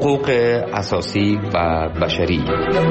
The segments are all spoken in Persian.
حقوق اساسی و بشری.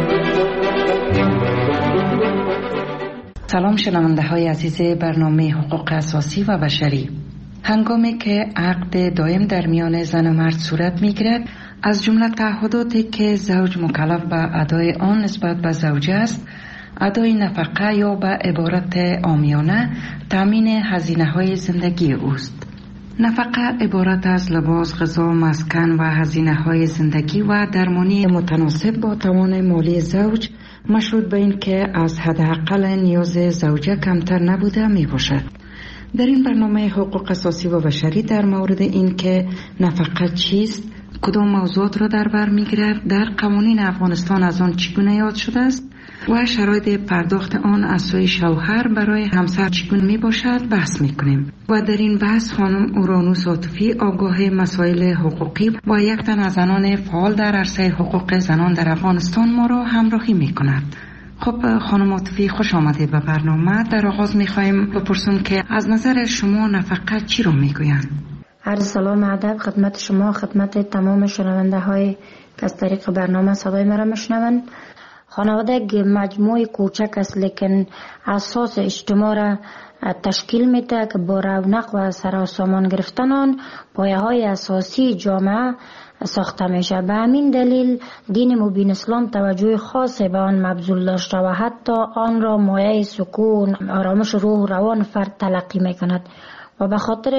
سلام شنونده های عزیز برنامه حقوق اساسی و بشری. هنگامی که عقد دائم در میان زن و مرد صورت می گیرد، از جمله تعهداتی که زوج مکلف به ادای آن نسبت به زوجه است، ادای نفقه یا به عبارت عامیانه تامین هزینه های زندگی اوست. نفقه عبارت از لباس، غذا، مسکن و هزینه های زندگی و درمانی متناسب با توان مالی زوج، مشروط به این که از حداقل نیاز زوجه کمتر نبوده می باشد. در این برنامه حقوق اساسی و بشری در مورد این که نفقه چیست، کدام موضوعات را در بر می‌گیرد، در قوانین افغانستان از آن چگونه یاد شده است و شرایط پرداخت آن از سوی شوهر برای همسر چگونه می باشد بحث می‌کنیم. و در این بحث خانم اورانوس عاطفی، آگاه مسائل حقوقی و یک تن از زنان فعال در عرصه حقوق زنان در افغانستان ما را همراهی می‌کند. خب خانم عاطفی، خوش آمدید به برنامه. در آغاز می‌خوایم بپرسیم که از نظر شما نفقه چی رو می‌گویند؟ عرض سلام ادب خدمت شما، خدمت تمام شنونده های که از طریق برنامه صدای مرا میشنوند. خانواده یک مجموعه کوچک است لیکن اساس اجتماع را تشکیل میده که با رونق و سراسامان گرفتن آن پایه های اساسی جامعه ساخته میشه. به همین دلیل دین مبین اسلام توجه خاصی به آن مبذول داشته و حتی آن را مایه سکون، آرامش روح و روان فرد تلقی میکند و به خاطر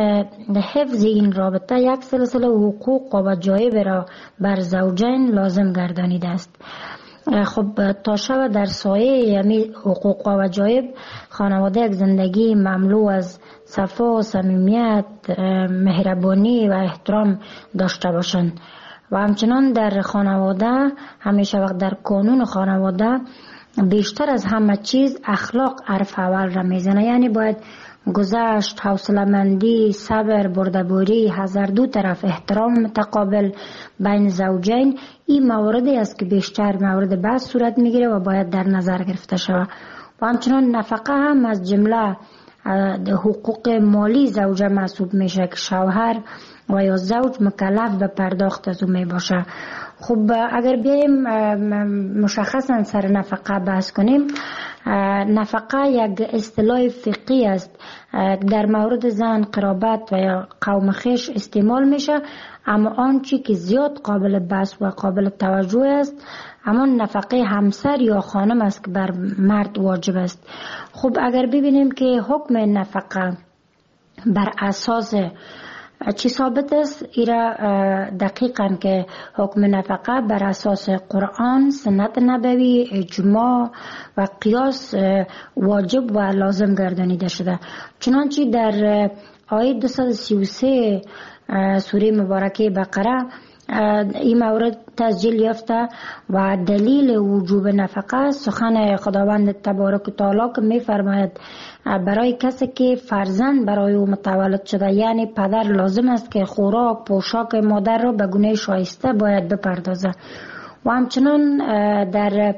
حفظ این رابطه یک سلسله حقوق و وجایب را بر زوجین لازم گردانیده است. خب تا شب در سایه یعنی حقوق و وجایب خانواده یک زندگی مملو از صفا و صمیمیت، مهربانی و احترام داشته باشند و همچنان در خانواده همیشه وقت در قانون خانواده بیشتر از همه چیز اخلاق حرف اول را میزنه. یعنی باید گذشت، حوصله‌مندی، صبر، بردباری، هر دو طرف احترام متقابل بین زوجین، این مواردی است که بیشتر مورد بحث صورت میگیره و باید در نظر گرفته شود. و همچنان نفقه هم از جمله حقوق مالی زوجه محسوب میشه که شوهر و یا زوج مکلف به پرداخت از او می باشه. خب اگر بیایم مشخصا سر نفقه بحث کنیم، نفقه یک اصطلاح فقهی است در مورد زن، قرابت و یا قوم خویش استعمال میشه، اما آنچه که زیاد قابل بحث و قابل توجه است اما نفقه همسر یا خانم است که بر مرد واجب است. خب اگر ببینیم که حکم نفقه بر اساس چی ثابت است، ایرا دقیقاً که حکم نفقه بر اساس قرآن، سنت نبوی، اجماع و قیاس واجب و لازم گردانیده شده. چنانچه در آیه 233 سوره مبارکه بقره این مورد تسجیل یافته و دلیل وجوب نفقه سخن خداوند تبارک و تعالی که می فرماید برای کسی که فرزند برای او متولد شده، یعنی پدر لازم است که خوراک پوشاک مادر را به گونه شایسته باید بپردازه. و همچنان در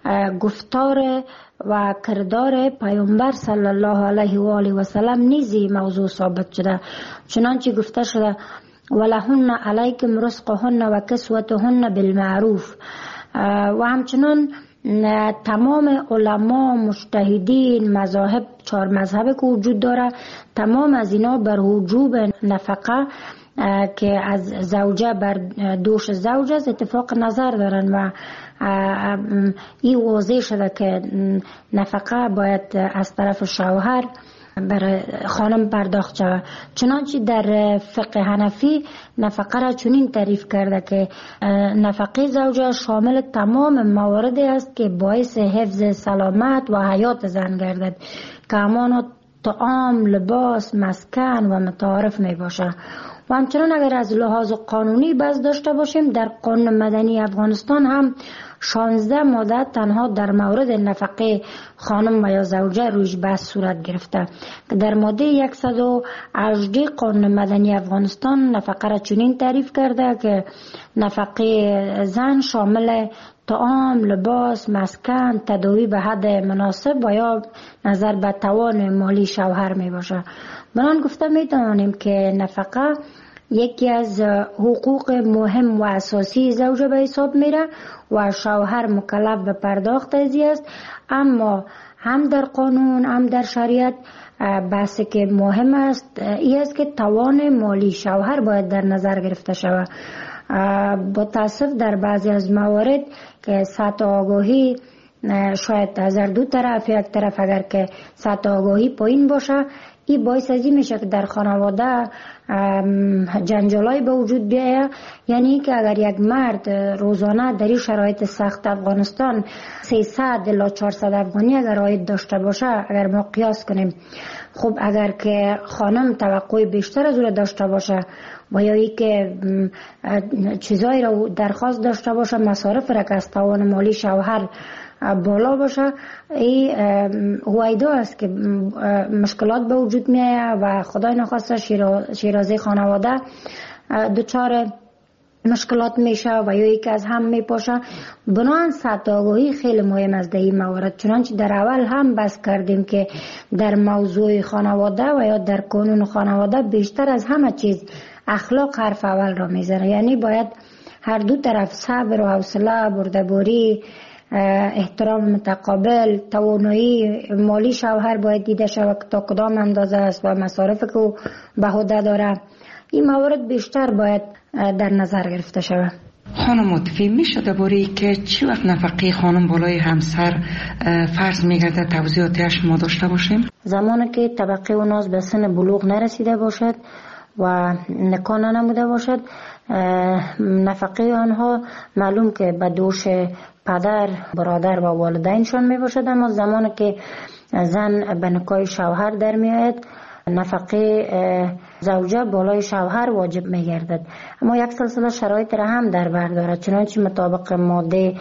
گفتار و کردار پیامبر صلی الله علیه و آله و سلم نیزی موضوع ثابت شده، چنانچه گفته شده ولهن علیکم رزقهن و کسوتهن بالمعروف. و همچنان تمام علما، مجتهدین، مذاهب، 4 مذهب که وجود داره، تمام از اینا بر وجوب نفقه که از زوجه بر دوش زوج است اتفاق نظر دارن و این واضح شده که نفقه باید از طرف شوهر برای خانم پرداخت شود. چنانچه در فقه حنفی نفقه را چنین تعریف کرده که نفقه زوجه شامل تمام مواردی است که باعث حفظ سلامت و حیات زن گردد که همان طعام، لباس، مسکن و متعارف می باشه. و همچنان اگر از لحاظ قانونی بحث داشته باشیم، در قانون مدنی افغانستان هم 16 ماده تنها در مورد نفقه خانم و یا زوجه رویش بحث صورت گرفته که در ماده 118 قانون مدنی افغانستان نفقه را چنین تعریف کرده که نفقه زن شامل طعام، لباس، مسکن، تداوی به حد مناسب و یا نظر به توان مالی شوهر می باشه. بنان گفته می توانیم که نفقه یکی از حقوق مهم و اساسی زوجه به حساب میره و شوهر مکلف به پرداخت ازی است. اما هم در قانون هم در شریعت بحثی که مهم است این است که توان مالی شوهر باید در نظر گرفته شود. با تاسف در بعضی از موارد که سطح آگاهی شاید از دو طرف، یک طرف اگر که سطح آگاهی پایین باشه، این باعث ازی میشه که در خانواده جنجالای به وجود بیاید. یعنی که اگر یک مرد روزانه در این شرایط سخت افغانستان 300 الی 400 افغانی اگر عاید داشته باشه، اگر ما قیاس کنیم، خب اگر که خانم توقع بیشتر از او داشته باشه و یا ای که چیزایی را درخواست داشته باشه، مصارف را که از توان مالی شوهر بالا باشه، این هویدا است که مشکلات به وجود میاد و خدای نخواسته شیرازه خانواده دچار مشکلات میشه و یا یکی از هم میپاشه. بنابراین سطح آگاهی خیلی مهم است در این موارد. چنانچه در اول هم بحث کردیم که در موضوع خانواده و یا در قانون خانواده بیشتر از همه چیز اخلاق حرف اول را میزنه. یعنی باید هر دو طرف صبر و حوصله، بردباری، احترام متقابل، توانایی مالی شوهر باید دیده شود که تا کدام اندازه است و مصارف که او به عهده داره. این موارد بیشتر باید در نظر گرفته شود. خانم متفی میشه درباره که چی وقت نفقه خانم بالای همسر فرض میگرده توضیحاتش ما داشته باشیم؟ زمانی که طبقه اوناز به سن بلوغ نرسیده باشد و نکاح نموده باشد، نفقه آنها معلوم که به دوش پدر، برادر و والدینشان می باشد. اما زمانی که زن به نکاح شوهر در می آید، نفقه زوجه بالای شوهر واجب می گردد. اما یک سلسله شرایط را هم در بر دارد. چنانچه مطابق ماده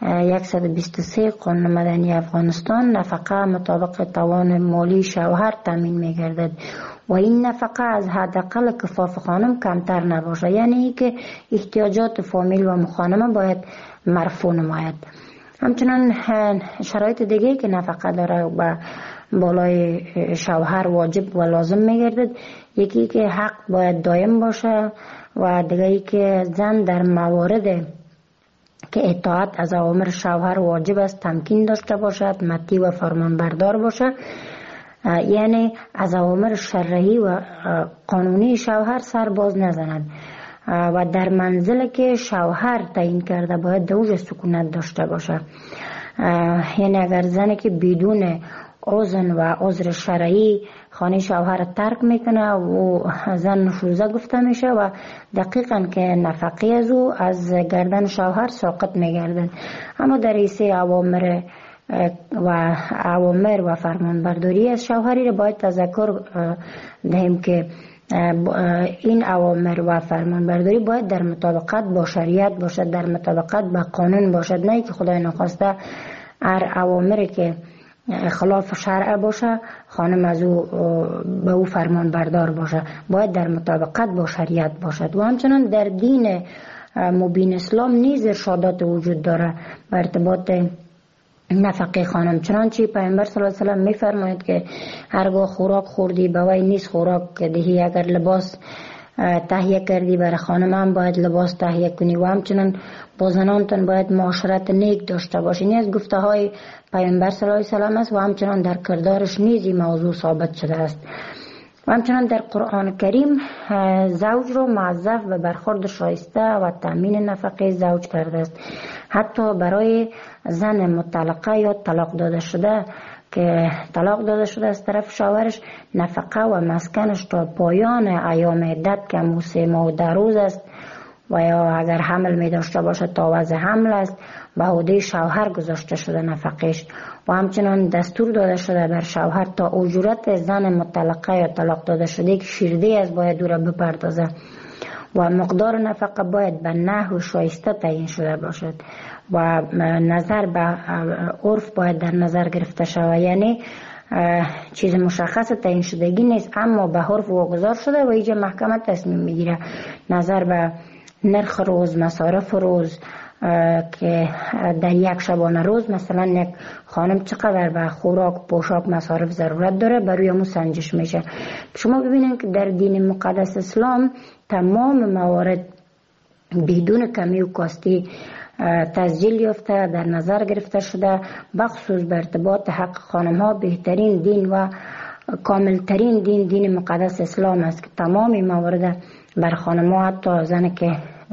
123 قانون مدنی افغانستان، نفقه مطابق توان مالی شوهر تامین می گردد و این نفقه از حداقل کفاف خانم کمتر نباشه. یعنی که احتیاجات فامیل و مخانمه باید مرفوع نماید. همچنان شرایط دیگه که نفقه داره و بالای شوهر واجب و لازم میگردد، یکی که حق باید دائم باشه و دیگه که زن در موارد که اطاعت از اوامر شوهر واجب است تمکین داشته باشد، مطیع و فرمانبردار باشه. یعنی از اوامر شرعی و قانونی شوهر سر باز نزند و در منزل که شوهر تعیین کرده باید دوج سکونت داشته باشه. یعنی اگر زنی که بدون اذن و عذر شرعی خانه شوهر ترک میکنه و زن نشوزه گفته میشه و دقیقاً که نفقه از او از گردن شوهر ساقط میگردن. اما در حیث اوامر و فرمانبرداری از شوهری را باید تذکر دهیم که این اوامر و فرمانبرداری باید در مطابقت با شریعت باشد، در مطابقت با قانون باشد، نه که خدای نخواسته هر اوامری که خلاف شرع باشه خانم از او به او فرمان بردار باشه. باید در مطابقت با شریعت باشد. و همچنان در دین مبین اسلام نیز ارشادات وجود داره به ارتباط نفقه خانم. چنانچه پیامبر صلی الله علیه و سلم میفرماید که هرگاه خوراک خوردی به وی نیست خوراک دهی، اگر لباس تهیه کردی برای خانم هم باید لباس تهیه کنی و همچنان با زنانتون باید معاشرت نیک داشته باشی. این از گفته های پیامبر صلی الله علیه و سلم است و همچنان در کردارش نیز این موضوع ثابت شده است. و همچنان در قرآن کریم زوج رو موظف به برخورد شایسته و تامین نفقه زوج کرده است. حتی برای زن مطلقه یا طلاق داده شده که طلاق داده شده از طرف شوهرش، نفقه و مسکنش تا پایان ایام عدت که 3 ماه و 10 روز است و یا اگر حمل می داشته باشه تا وضع حمل است به عهده شوهر گذاشته شده نفقش. و همچنان دستور داده شده بر شوهر تا اجورت زن مطلقه یا طلاق داده شده که شیرده از باید او را بپردازه و مقدار نفقه باید به نحو شایسته تعیین شده باشد و نظر به عرف باید در نظر گرفته شود. یعنی چیز مشخص تعیین شدگی نیست اما به عرف واگذار شده و اینجا محکمه تصمیم میگیره نظر به نرخ روز، مصارف روز، که در یک شبانه روز مثلا یک خانم چقدر به خوراک، پوشاک، مصارف ضرورت داره، برای همون سنجش میشه. شما ببینید که در دین مقدس اسلام تمام موارد بدون کمی و کاستی تسجیل یافته، در نظر گرفته شده، بخصوص به ارتباط حق خانم ها بهترین دین و کاملترین دین مقدس اسلام است که تمامی موارد بر خانم ها، حتی زنی که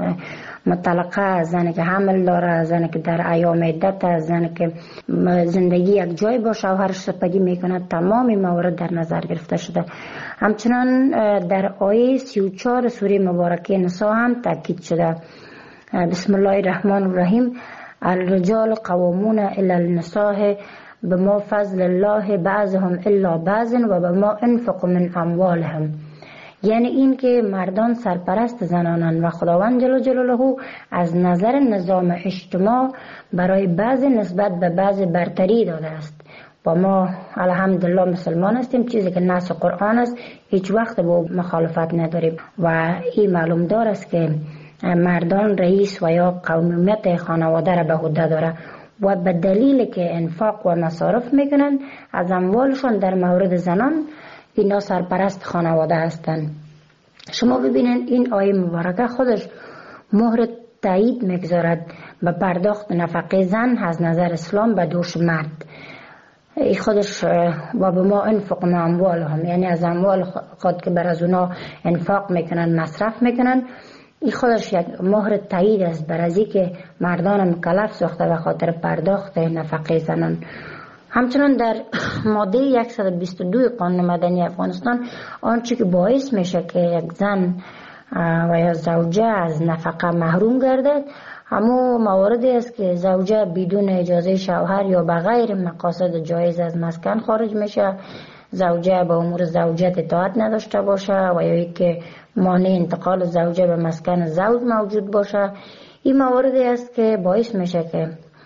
مطلقه، زنی که حمل داره، زنی که در ایام عدت، زنی که زندگی یک جای با شوهرش سپری میکنه، تمامی موارد در نظر گرفته شده. همچنان در آیه 34 سوره مبارکه نساء هم تاکید شده. بسم الله الرحمن الرحیم: الرجال قوامون علی النساء بما فضل الله بعضهم الا بعض و بما انفقوا من اموالهم. یعنی این که مردان سرپرست زنانند و خداوند جل جلاله از نظر نظام اجتماع برای بعض نسبت به بعض برتری داده است. و ما الحمدلله مسلمان هستیم، چیزی که نص قرآن است هیچ وقت با مخالفت نداریم و این معلوم دار است که مردان رئیس و یا قومیت خانواده را به عهده داره و به دلیل که انفاق و مصارف میکنن از اموالشون در مورد زنان اینا سرپرست خانواده هستند. شما ببینید این آیه مبارکه خودش مهر تایید میگذارد به پرداخت نفقه زن از نظر اسلام به دوش مرد. ای خودش و به ما انفق من اموالهم، یعنی از اموال خود که بر از اونا انفاق میکنن، مصرف میکنن، این خودش یک مهر تایید است بر از که مردان مکلف ساخته به خاطر پرداخت نفقه زنان. همچنان در ماده 122 قانون مدنی افغانستان آنچه که باعث میشه که یک زن و یا زوجه از نفقه محروم گردد همو مواردی است که زوجه بدون اجازه شوهر یا بغیر مقاصد جایز از مسکن خارج میشه، زوجه به امور زوجت اطاعت نداشته باشه و یا که مانع انتقال زوجه به مسکن زوج موجود باشه. این مواردی است که باعث میشه که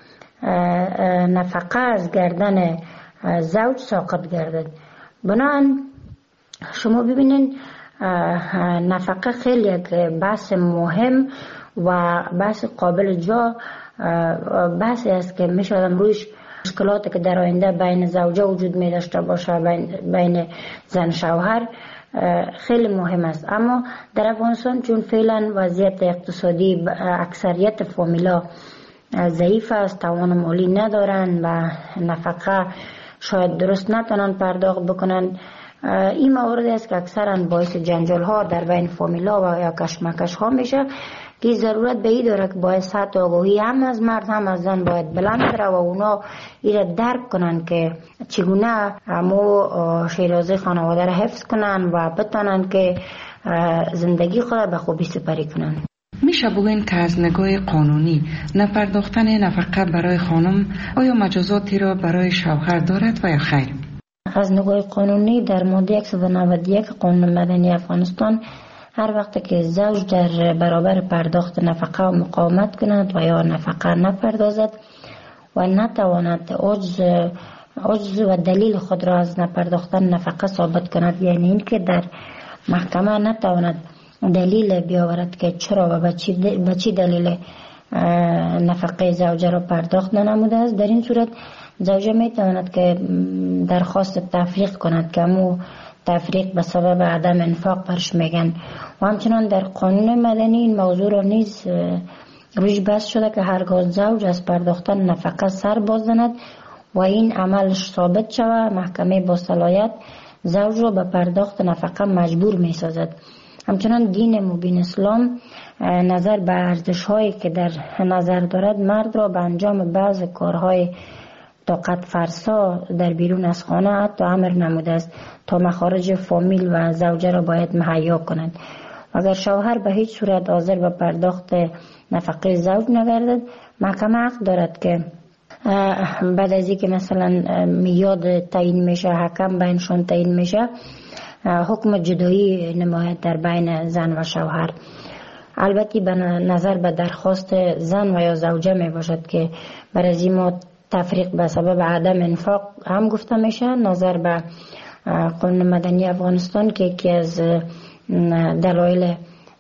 نفقه از گردن زوج ساقط گردد. بنابراین شما ببینید نفقه خیلی یک بحث مهم و بحث قابل جا بحثی است که میشه رویش مشکلاتی که در آینده بین زوجه وجود می داشته باشه، بین زن شوهر خیلی مهم است. اما در افغانستان چون فعلا وضعیت اقتصادی اکثریت فامیلا ضعیف است، توان مالی ندارن و نفقه شاید درست نتونن پرداخت بکنن، این موارد است که اکثرا باعث جنجال ها در بین فامیلا و یا کشمکش ها میشه که ضرورت به این داره که باید سطح آگاهی هم از مرد هم از زن باید بلند بره و اونا این درک کنن که چگونه همو شیرازه خانواده را حفظ کنن و بتونن که زندگی خود به خوبی سپری کنن. میشه بگوین که از نگاه قانونی نپرداختن نفقه برای خانم آیا مجازاتی را برای شوهر دارد و یا خیر؟ از نگاه قانونی در ماده 191 قانون مدنی افغانستان هر وقت که زوج در برابر پرداخت نفقه و مقاومت کند و یا نفقه نپردازد و نتواند عجز و دلیل خود را از نپرداختن نفقه ثابت کند، یعنی این که در محکمه نتواند دلیل بیاورد که چرا و به چی دلیل نفقه زوجه را پرداخت ننموده است، در این صورت زوجه می تواند که درخواست تفریق کند که همو تفریق به سبب عدم انفاق برش میگن. و همچنان در قانون مدنی این موضوع را نیز روش بحث شده که هرگاه زوج از پرداختن نفقه سر باززند و این عملش ثابت شود، محکمه با صلاحیت زوج را به پرداخت نفقه مجبور می سازد. همچنان دین مبین اسلام نظر به ارزش هایی که در نظر دارد مرد را به انجام بعض کارهای طاقت فرسا در بیرون از خانه حتی امر نموده است تا مخارج فامیل و زوجه را باید مهیا کنند. اگر شوهر به هیچ صورت حاضر به پرداخت نفقه زوج نگردد، محکمه حق دارد که بعد از اینکه مثلا میاد تعیین میشه، حکم بینشون تعیین میشه، حکم جدایی نماید در بین زن و شوهر. البته به نظر به درخواست زن و یا زوجه می باشد که برای از این تفریق به سبب عدم انفاق هم گفته میشه. نظر به قانون مدنی افغانستان که یکی از دلایل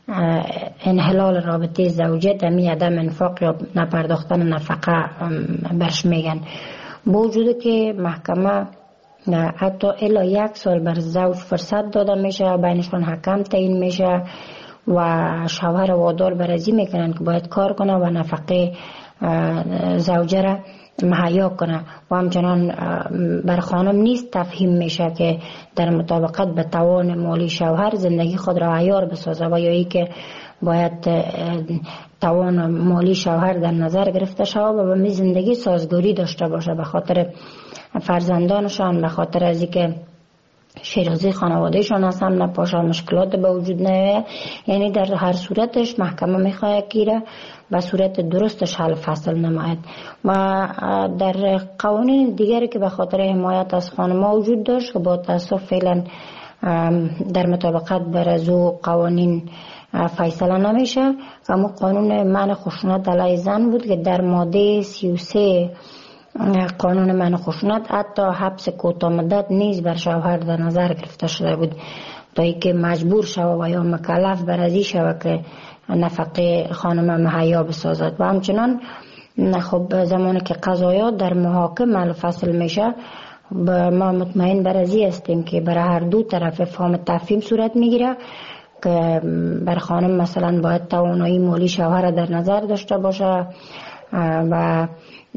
انحلال رابطه زوجیت همی عدم انفاق یا نپرداختن نفقه برش میگن. با وجود که محکمه حتی الا 1 سال بر زوج فرصت داده میشه، بینشون حکم تعیین میشه و شوهر وادار برازی میکنن که باید کار کنه و نفقه زوجه را مهیا کنه و همچنان بر خانم نیست تفهیم میشه که در مطابقت به توان مالی شوهر زندگی خود را عیار بسازه و یا ای که باید توان مالی شوهر در نظر گرفته شود و به زندگی سازگاری داشته باشه به خاطر فرزندانشان، به خاطر از اینکه شیرازی خانوادهشان از هم نپاشه، مشکلات به وجود نیاید. یعنی در هر صورتش محکمه میخواد که به صورت درستش حل فصل نماید. و در قوانین دیگری که به خاطر حمایت از خانم‌ها وجود داشت که با تاسف فعلا در مطابقت بر از او قوانین فیصله نمیشه. اما قانون منع خشونت علیه زن بود که در ماده 33 قانون منع خشونت حتی حبس کوتاه مدت نیز بر شوهر در نظر گرفته شده بود تا اینکه مجبور شود و یا مکلف بر ازی شود که نفقه خانم مهیا بسازد. و همچنان خب زمانی که قضایات در محاکم فصل میشه ما مطمئن بر ازی هستیم که برای هر دو طرف فهم تفهیم صورت میگیره که بر خانم مثلا باید توانایی مالی شوهر در نظر داشته باشه و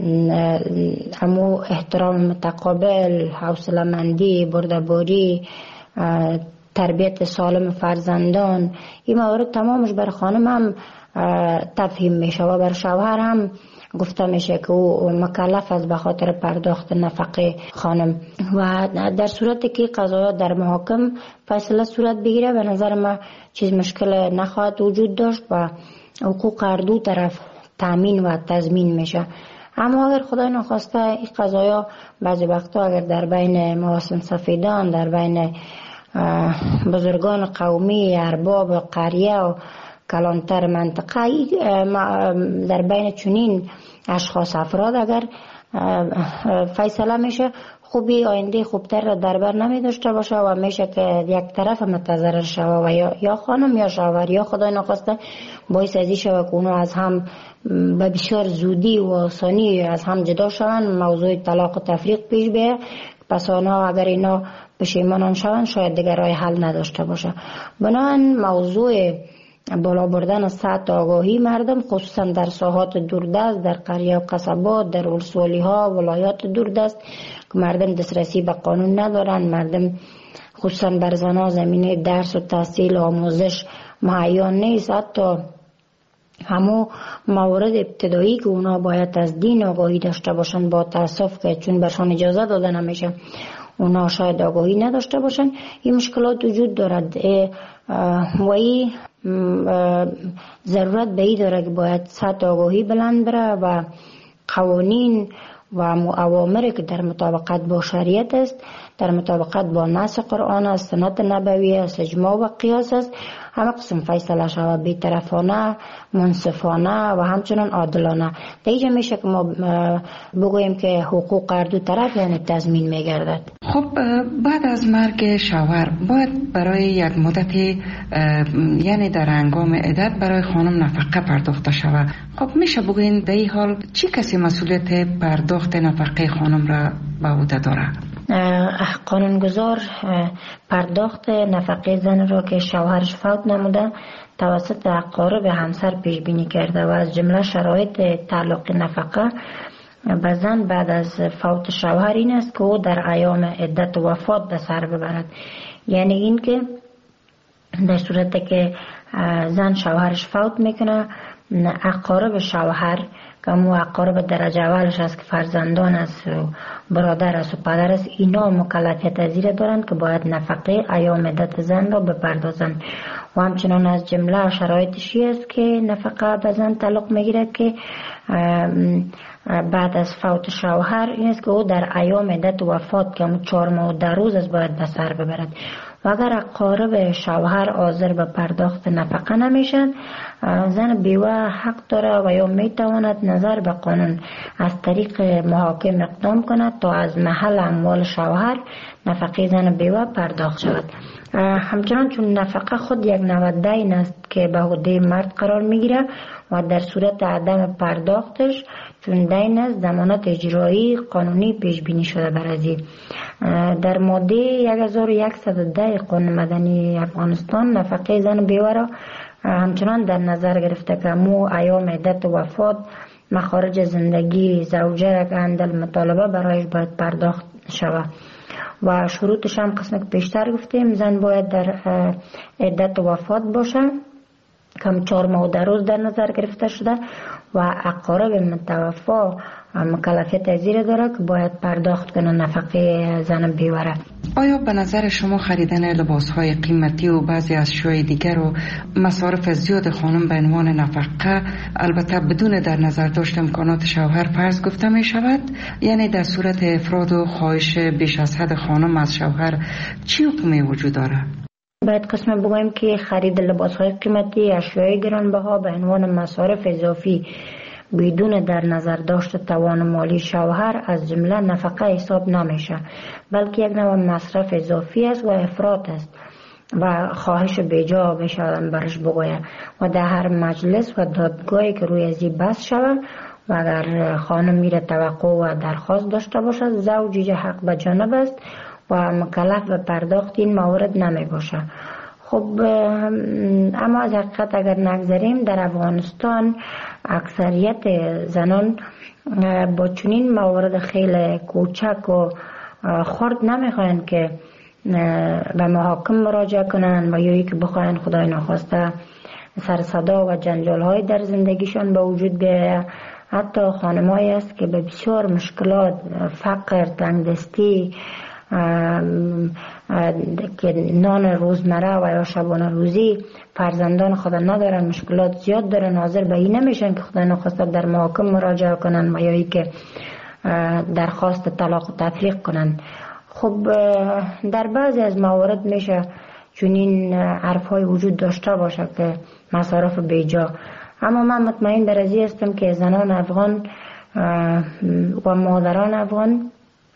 امو احترام متقابل، حوصله‌مندی، بردباری، تربیت سالم فرزندان، این موارد تمامش بر خانم هم تفهیم میشه و بر شوهر هم گفته میشه که او مکلف است به خاطر پرداخت نفقه خانم. و در صورتی که قضایا در محاکم فیصله صورت بگیره به نظر ما چیز مشکل نخواهد وجود داشت و حقوق هر دو طرف تامین و تضمین میشه. اما اگر خدای نخواسته این قضایا بعضی وقتا اگر در بین مواسم سفیدان، در بین بزرگان قومی، ارباب قریه و کلانتر منطقه، در بین چنین اشخاص افراد اگر فیصله میشه خوبی آینده خوبتر را در بر نمی داشته باشه و میشه که یک طرف متضرر شوه و یا خانم یا شوهر یا خدای نخواسته باعث ازی شوه که اونو از هم به بسیار زودی و آسانی از هم جدا شوند، موضوع طلاق و تفریق پیش بیه. پس آنها اگر اینا پشیمانان شوند شاید دیگر راه حل نداشته باشه. بنابراین موضوع بالا بردن سطح آگاهی مردم خصوصا در ساحات دوردست، در قریه و قصبات، در ولسوالی ها ولایات دوردست که مردم دسترسی به قانون ندارن، مردم خصوصا بر زنها زمینه درس و تحصیل و آموزش مهیا نیست. حتی همو موارد ابتدایی که اونا باید از دین آگاهی داشته باشن با تاسف که چون برشان اجازه داده نمیشه اونا شاید آگاهی نداشته باشن. این مشکلات وجود دارد و این ضرورت به این داره که باید سطح آگاهی بلند بره و قوانین و اوامری که در مطابقت با شریعت است، در مطابقت با نص قرآن است، سنت نبوی است، اجماع و قیاس است، همه قسم فیصله شود بی‌طرفانه، منصفانه و همچنان عادلانه. دیگه میشه که ما بگوییم که حقوق هر دو طرف یعنی تضمین میگردد. خب بعد از مرگ شوهر باید برای یک مدت یعنی در هنگام عدت برای خانم نفقه پرداخته شود. خب میشه بگوین در این حال چی کسی مسئولیت پرداخت نفقه خانم را به عهده داره؟ قانونگذار پرداخت نفقه زن را که شوهرش فوت نموده توسط اقارب همسر پیش بینی کرده و از جمله شرایط تعلق نفقه به زن بعد از فوت شوهر این است که او در ایام عدت و وفات به سر ببرد. یعنی این که در صورتی که زن شوهرش فوت میکنه اقارب شوهر که مو اقارب درجه اولش است که فرزندان است و برادر است و پدر است، اینا مکلفیت ازیر دارند که باید نفقه ایام عدت زن را بپردازند. و همچنان از جمله شرایطشی است که نفقه به زن تعلق میگیره که بعد از فوت شوهر این است که او در ایام عدت وفات که همون 4 ماه و 10 روز است باید به سر ببرد. و اگر اقارب شوهر حاضر به پرداخت نفقه نمیشن زن بیوه حق داره و یا میتواند نظر به قانون از طریق محاکم اقدام کند تا از محل اموال شوهر نفقه زن بیوه پرداخت شود. همچنان چون نفقه خود یک نوع دین است که به عهده مرد قرار میگیره و در صورت عدم پرداختش چون دین است ضمانت اجرایی قانونی پیش بینی شده برازی. در ماده 1110 قانون مدنی افغانستان نفقه زن بیوه را همچنان در نظر گرفته که مو ایام عدت وفات مخارج زندگی زوجه که اندل مطالبه برایش باید پرداخت شود و شروطش هم قسم که پیشتر گفتیم زن باید در عدت وفات باشه کم 4 ماه در روز در نظر گرفته شده و اقارب متوفا مکلفیت زیر داره که باید پرداخت کنه نفقه زن بیوره. آیا به نظر شما خریدن لباسهای قیمتی و بعضی اشیاء دیگر و مصارف زیاد خانم به عنوان نفقه البته بدون در نظر داشت امکانات شوهر فرض گفته می شود؟ یعنی در صورت افراد و خواهش بیش از حد خانم از شوهر چی حکمی وجود داره؟ باید قسم بگویم که خرید لباسهای قیمتی اشیای گرانبها به عنوان مصارف اضافی بدون در نظر داشت توان مالی شوهر از جمله نفقه حساب نمیشه، بلکه یک نوع مصرف اضافی است و افراط است و خواهش بیجا بشودن برش بگوید و در هر مجلس و دادگاهی که روی ازی بحث شود و اگر خانم میره توقع و درخواست داشته باشد زوجی حق به جانب است و مکلف به پرداخت این موارد نمی باشه. خب اما از حقیقت اگر نگذاریم در افغانستان اکثریت زنان با چنین موارد خیلی کوچک و خرد نمیخواین که به محاکم مراجعه کنن و یا که بخواین خدای ناخواسته سر صدا و جنجال های در زندگیشان به وجود بیاید. حتی خانمایی است که به بسیار مشکلات فقر تنگدستی که نان روزمره و یا شبانه روزی فرزندان خود ندارن مشکلات زیاد دارن حاضر به این نمیشن که خدا نخواسته در محاکم مراجعه کنن و یا ای که درخواست طلاق و تفریق کنن. خب در بعضی از موارد میشه چنین حرفهای وجود داشته باشه که مصارف بیجا، اما من مطمئن در ازی هستم که زنان افغان و مادران افغان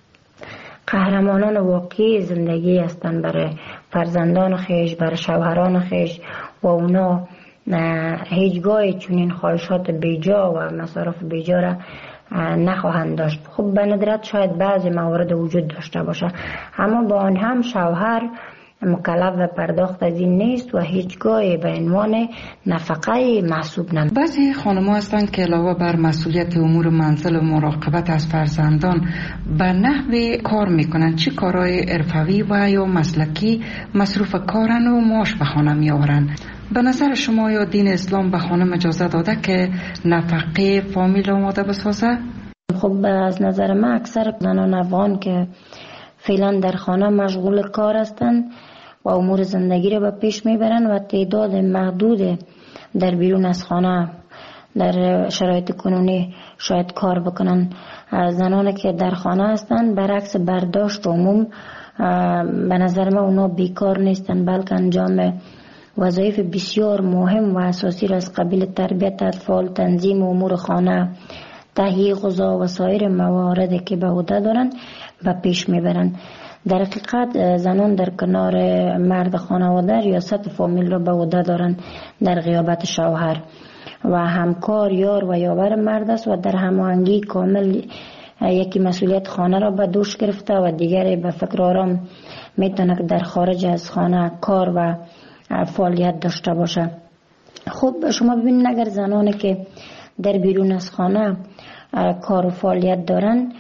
قهرمانان واقعی زندگی هستند برای فرزندان خیش، برای شوهران خیش و اونا هیچگاه چنین خواهشات بیجا و مصارف بیجا را نخواهند داشت. خب به ندرت شاید بعضی موارد وجود داشته باشه، اما با آن هم شوهر مکلف و پرداخت از این نیست و هیچگاه به عنوان نفقه محسوب نمیشه. بعضی خانم‌ها هستند که علاوه بر مسئولیت امور منزل و مراقبت از فرزندان به نحوی کار میکنن، چه کارهای حرفه‌ای و یا مسلکی مصروف کارن و معاش به خانه میآورن. به نظر شما یا دین اسلام به خانم اجازه داده که نفقه فامیل آماده بسازه؟ خب از نظر من اکثر زنان افغان که فعلا در خانه مشغول کار هستند و امور زندگی را به پیش میبرن و تعداد محدود در بیرون از خانه در شرایط کنونی شاید کار بکنن. زنانی که در خانه هستند برعکس برداشت عموم به نظر من اونا بیکار نیستن، بلکه انجام وظایف بسیار مهم و اساسی را از قبیل تربیت اطفال، تنظیم امور خانه، تهیه غذا و سایر مواردی که به عهده دارن و پیش میبرن. در حقیقت زنان در کنار مرد خانواده ریاست فامیل را به عهده دارن در غیابت شوهر و همکار یار و یاور مرد است و در هماهنگی کامل یکی مسئولیت خانه را به دوش گرفته و دیگری به فکر آرام میتونه که در خارج از خانه کار و فعالیت داشته باشه. خب شما ببینید اگر زنانی که در بیرون از خانه کار و فعالیت دارن،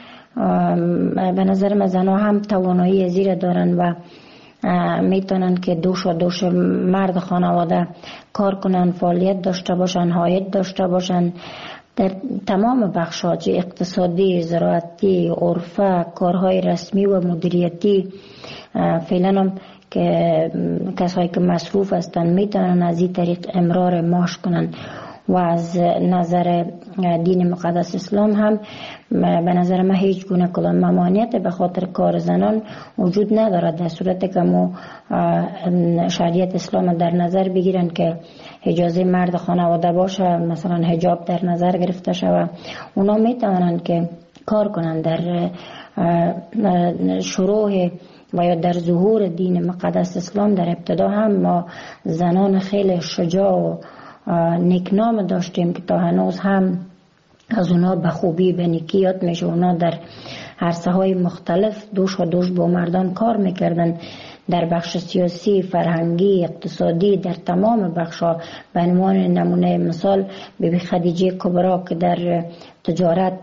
به نظر من زنها هم توانایی زیر دارن و میتونن که دوش مرد خانواده کار کنن، فعالیت داشته باشن، عاید داشته باشن در تمام بخش‌ها، چه اقتصادی، زراعتی، عرفه، کارهای رسمی و مدیریتی. فعلا هم که کسایی که مصروف هستن میتونن از این طریق امرار معاش کنن و از نظر دین مقدس اسلام هم به نظر من هیچ گونه کدام ممانعت به خاطر کار زنان وجود ندارد، در صورتی که ما شریعت اسلام در نظر بگیرن که اجازه مرد خانواده باشه، مثلا حجاب در نظر گرفته شود، اونا میتونن که کار کنن در شروع و یا در ظهور دین مقدس اسلام در ابتدا هم ما زنان خیلی شجاع و نیکنام داشتیم که تا هنوز هم از اونا به خوبی به نیکی یاد میشه. اونا در عرصه های مختلف دوش و دوش با مردان کار میکردن، در بخش سیاسی، فرهنگی، اقتصادی، در تمام بخشا. به عنوان نمونه مثال بیبی خدیجه کبرا که در تجارت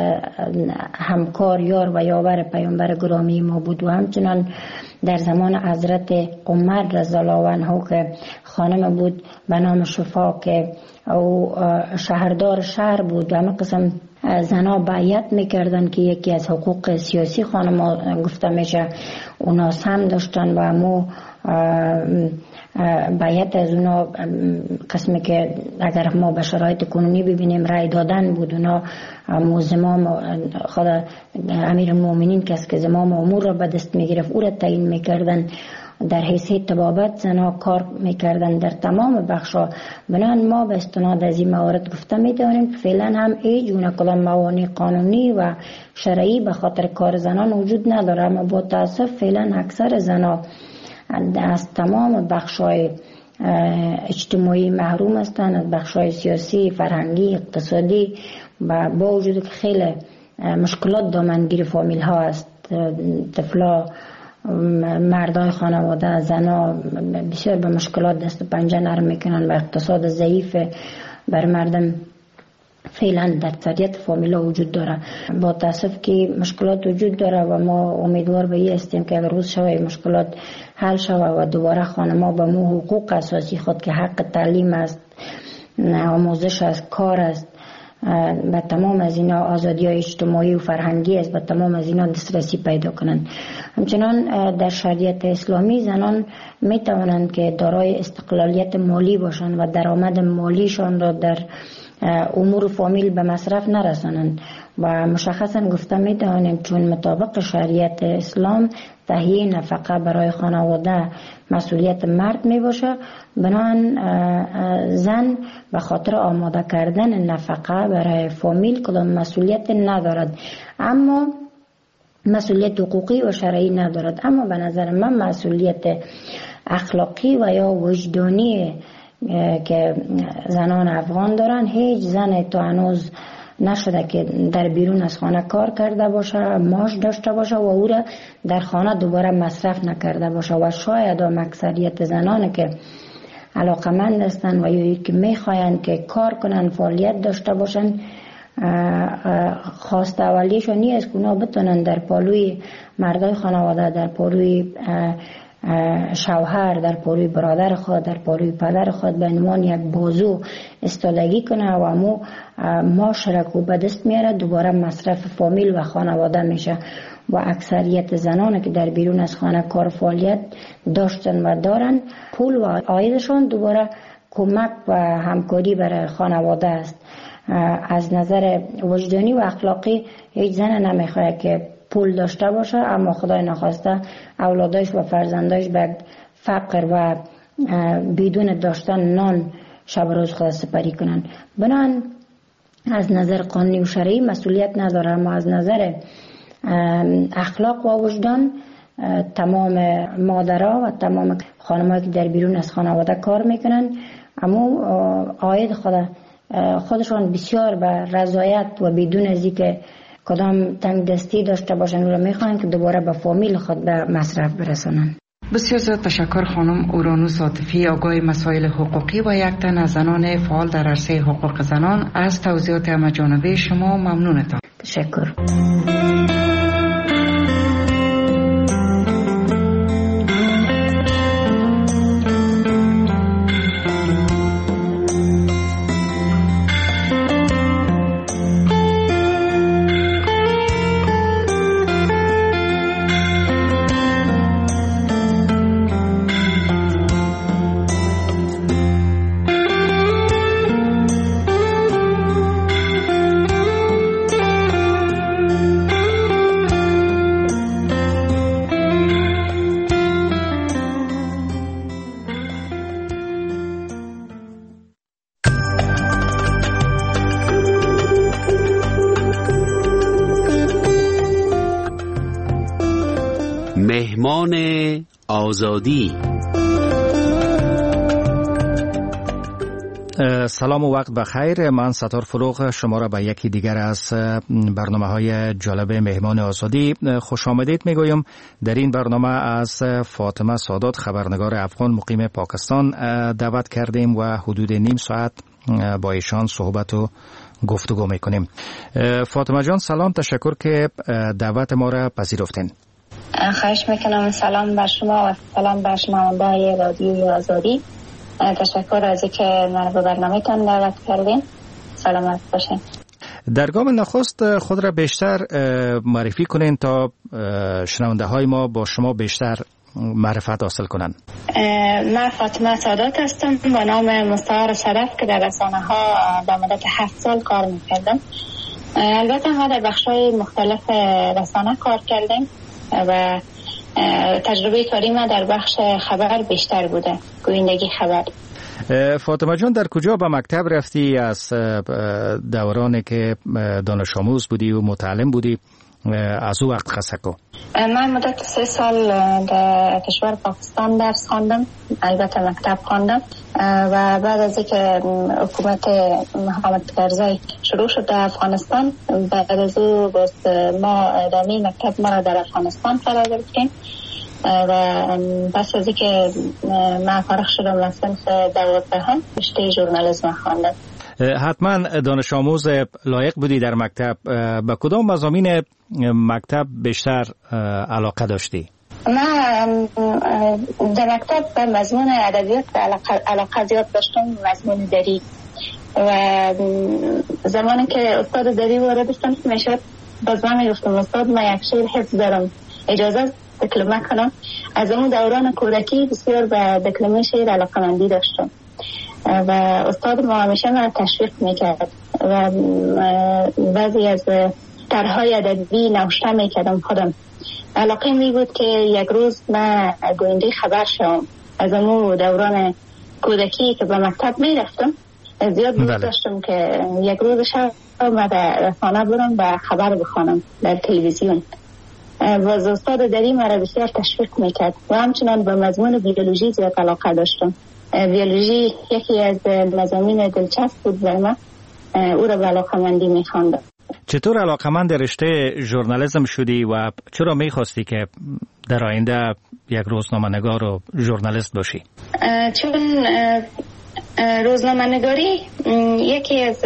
همکار یار و یاور پیامبر گرامی ما بود، و همچنان در زمان حضرت عمر رضی الله عنه که خانم بود به نام شفا که او شهردار شهر بود و همه قسم زنا بیعت میکردن که یکی از حقوق سیاسی خانم گفته میشه اونا هم داشتن و همو بیعت از اونا قسمی که اگر ما به شرایط کنونی ببینیم رای دادن بود. اونا زمام خود امیر المؤمنین کس که زمام امور را به دست میگرفت او را تعیین میکردن، در حیثیت طبابت زنا کار میکردن در تمام بخشا. بنابراین ما به استناد از این موارد گفته میتونیم که فعلا هم هیچ گونه کدام موانع قانونی و شرعی به خاطر کار زنان وجود نداره، اما با تاسف فعلا اکثر زنا از تمام بخشای اجتماعی محروم هستند، از بخشای سیاسی، فرهنگی، اقتصادی، و با وجود که خیلی مشکلات دامنگیر فامیل ها است، طفلا، مردای خانواده، زنا بسیار به مشکلات دست و پنجه نرم میکنن و اقتصاد ضعیف بر مردم فعلا در اکثریت فامیلا وجود داره. با تاسف که مشکلات وجود داره و ما امیدوار به این هستیم که اگر روز شوه مشکلات حل شوه و دوباره خانما به مو حقوق اساسی خود که حق تعلیم است، آموزش است، کار است، به تمام از اینا آزادی های اجتماعی و فرهنگی است، به تمام از اینا دسترسی پیدا کنند. همچنان در شریعت اسلامی زنان می توانند که دارای استقلالیت مالی باشند و درآمد مالیشان را در امور فامیل به مصرف نرسانند و مشخصا گفته می توانیم چون مطابق شریعت اسلام تهیه نفقه برای خانواده مسئولیت مرد می باشه، بنابراین زن به خاطر آماده کردن نفقه برای فامیل کدام مسئولیت ندارد، اما مسئولیت حقوقی و شرعی ندارد. اما به نظر من مسئولیت اخلاقی و یا وجدانی که زنان افغان دارن، هیچ زن تا هنوز نشده که در بیرون از خانه کار کرده باشه، معاش داشته باشه و او را در خانه دوباره مصرف نکرده باشه. و شاید هم اکثریت زنان که علاقمند هستن و یا که میخواین که کار کنن، فعالیت داشته باشن، خواست اولیشون نیست که اونا بتونن در پالوی مردای خانواده، در پالوی شوهر، در پالوی برادر خود، در پالوی پدر خود به عنوان یک بازو استادگی کنه و امو معاشرت به دست میاره، دوباره مصرف فامیل و خانواده میشه. و اکثریت زنان که در بیرون از خانه کار فعالیت داشتن و دارن، پول و عایدشان دوباره کمک و همکاری برای خانواده است. از نظر وجدانی و اخلاقی هیچ زن نمیخواد که پول داشته باشه اما خدای نخواسته اولادش و فرزندش به فقر و بدون داشتن نان شب روز خود سپری کنن. بنابراین از نظر قانونی و شرعی مسئولیت نداره، اما از نظر اخلاق و وجدان تمام مادرها و تمام خانم‌هایی که در بیرون از خانواده کار میکنن اما عاید خودشان بسیار به رضایت و بدون از اینکه کدام تنگ دستی داشته باشن و میخوان که دوباره به فامیل خود به مصرف برسانن. بسیار زیاد تشکر خانم اورانوس عاطفی، آگاه مسائل حقوقی و یک تن از زنان فعال در عرصه حقوق زنان. از توضیحات همه‌جانبه شما ممنونتم. تشکر. آزادی. سلام و وقت بخیر. من ستار فروغ شما را به یکی دیگر از برنامه‌های جالب مهمان آزادی خوش آمدید میگویم. در این برنامه از فاطمه سادات، خبرنگار افغان مقیم پاکستان دعوت کردیم و حدود نیم ساعت با ایشان صحبت و گفتگو میکنیم. فاطمه جان سلام، تشکر که دعوت ما را پذیرفتین. خواهش میکنم. سلام بر شما و سلام بر شنونده‌های رادیوی آزادی. تشکر از اینکه من به برنامه‌تان دعوت کردین. سلامت باشین. در گام نخست خود را بیشتر معرفی کنین تا شنونده‌های ما با شما بیشتر معرفت حاصل کنن. من فاطمه سادات هستم با نام مستعار شرف که در رسانه‌ها در مدت 7 سال کار می‌کردم. البته ما در بخش‌های مختلف رسانه کار کردیم و تجربه کاری ما در بخش خبر بیشتر بوده، گویندگی خبر. فاطمه جان در کجا به مکتب رفتی؟ از دورانی که دانش آموز بودی و متعلم بودی از او وقت قصه کو. من مدت 3 سال در کشور پاکستان درس خواندم، البته مکتب خواندم و بعد از اینکه حکومت محمد کرزی شروع شد در افغانستان، بعد از او ما ادامه مکتب ما را در افغانستان فرا گرفتیم و پس از اینکه من فارغ شدم از صنف 12 رشته ژورنالیسم خواندم. حتما دانش آموز لایق بودی در مکتب. به کدام مضامین مکتب بیشتر علاقه داشتی؟ من در مکتب به مضمون ادبیات علاقه زیاد داشتم، مضمون دری. و زمانی که استاد دری وارد شدم میشد باز من میگفتم استاد من یک شعر حفظ دارم، اجازه دکلمه کنم. از اون دوران کودکی بسیار به دکلمه شعر علاقه‌مندی داشتم و استاد ما همیشه من تشویق میکرد و بعضی از طرح‌های ادبی نوشته میکردم خودم. علاقه می بود که یک روز من گوینده خبر شوم. از اون دوران کودکی که به مکتب میرفتم زیاد دوست داشتم که یک روز شب من در رسانه برم و خبر بخوانم در تلویزیون. و استاد دری مرا بسیار تشویق میکرد و همچنان به مضمون بیولوژی زیاد علاقه داشتم. بیولوژی یکی از مضامین دلچسب بود برای من، او را به علاقه‌مندی میخواندم. چطور علاقه‌مند رشته ژورنالیسم شدی و چرا میخواستی که در آینده یک روزنامه‌نگار و ژورنالیست باشی؟ چون روزنامه‌نگاری یکی از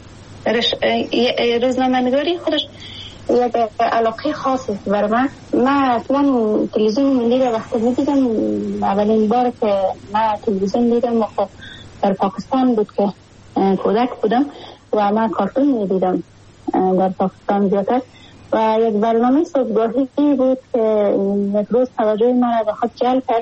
روزنامه‌نگاری خودش یک علاقه خاصی است برای من. من اصلا تلویزیون ملی را وقتی می‌دیدم، اولین بار که من تلویزیون دیدم در پاکستان بود که کودک بودم و من کارتون می‌دیدم در پاکستان زیادتر و یک برنامه صبحگاهی بود که یک روز توجه من را خود جلب کرد.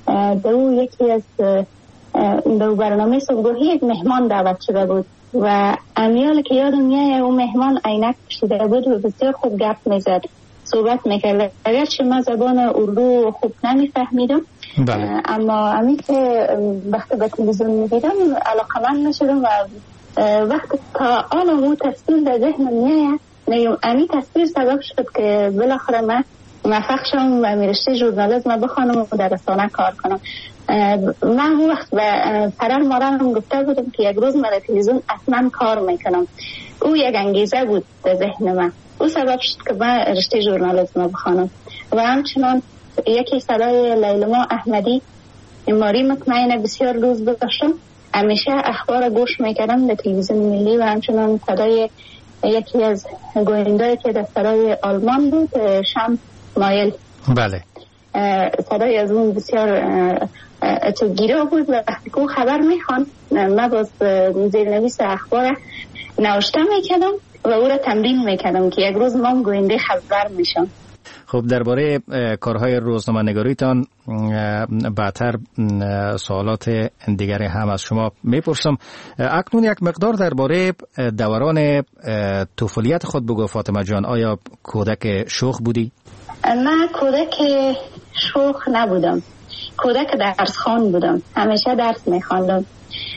یکی از دو برنامه صبحگاهی یک مهمان دعوت شده بود و امیال که یادم میاد اون مهمان عینک پوشیده بود و بسیار خوب گپ میزد، صحبت میکرد. اگرچه من زبان اردو خوب نمیفهمیدم اما امی که وقتی به تلویزیون میدیدم علاقه‌مند نشدم و وقتی تا آن اون تصویر در ذهنم میاد، امی تصویر سبب شد که بالاخره من موفق شدم و رشته ژورنالیسم بخوانم و در رسانه کار کنم. من اون وقت به پدر مادرم گفته بودم که یک روز من در تلویزیون اصلا کار میکنم. او یک انگیزه بود در ذهن من، او سبب شد که من رشته ژورنالیسم بخوانم. و همچنان یکی صدای لیلما احمدی ماری مطمئنه بسیار روز داشتم، همیشه اخبار گوش میکردم در تلویزیون ملی و همچنان صدای یکی از گوینده‌ای که در صدای آلمان بود، شم مایل. بله. صدای از اون بسیار گیرا بود و وقتی که خبر میخوان من باز زیرنویس اخبار نوشته میکردم و او را تمرین میکردم که یک روز من گوینده خبر میشم. خب درباره کارهای روزنامه‌نگاریتان بعدتر سوالات دیگری هم از شما میپرسم. اکنون یک مقدار درباره دوران طفولیت خود بگو فاطمه جان. آیا کودک شوخ بودی؟ من کودک شوخ نبودم، کودک درسخوان بودم، همیشه درس میخواندم.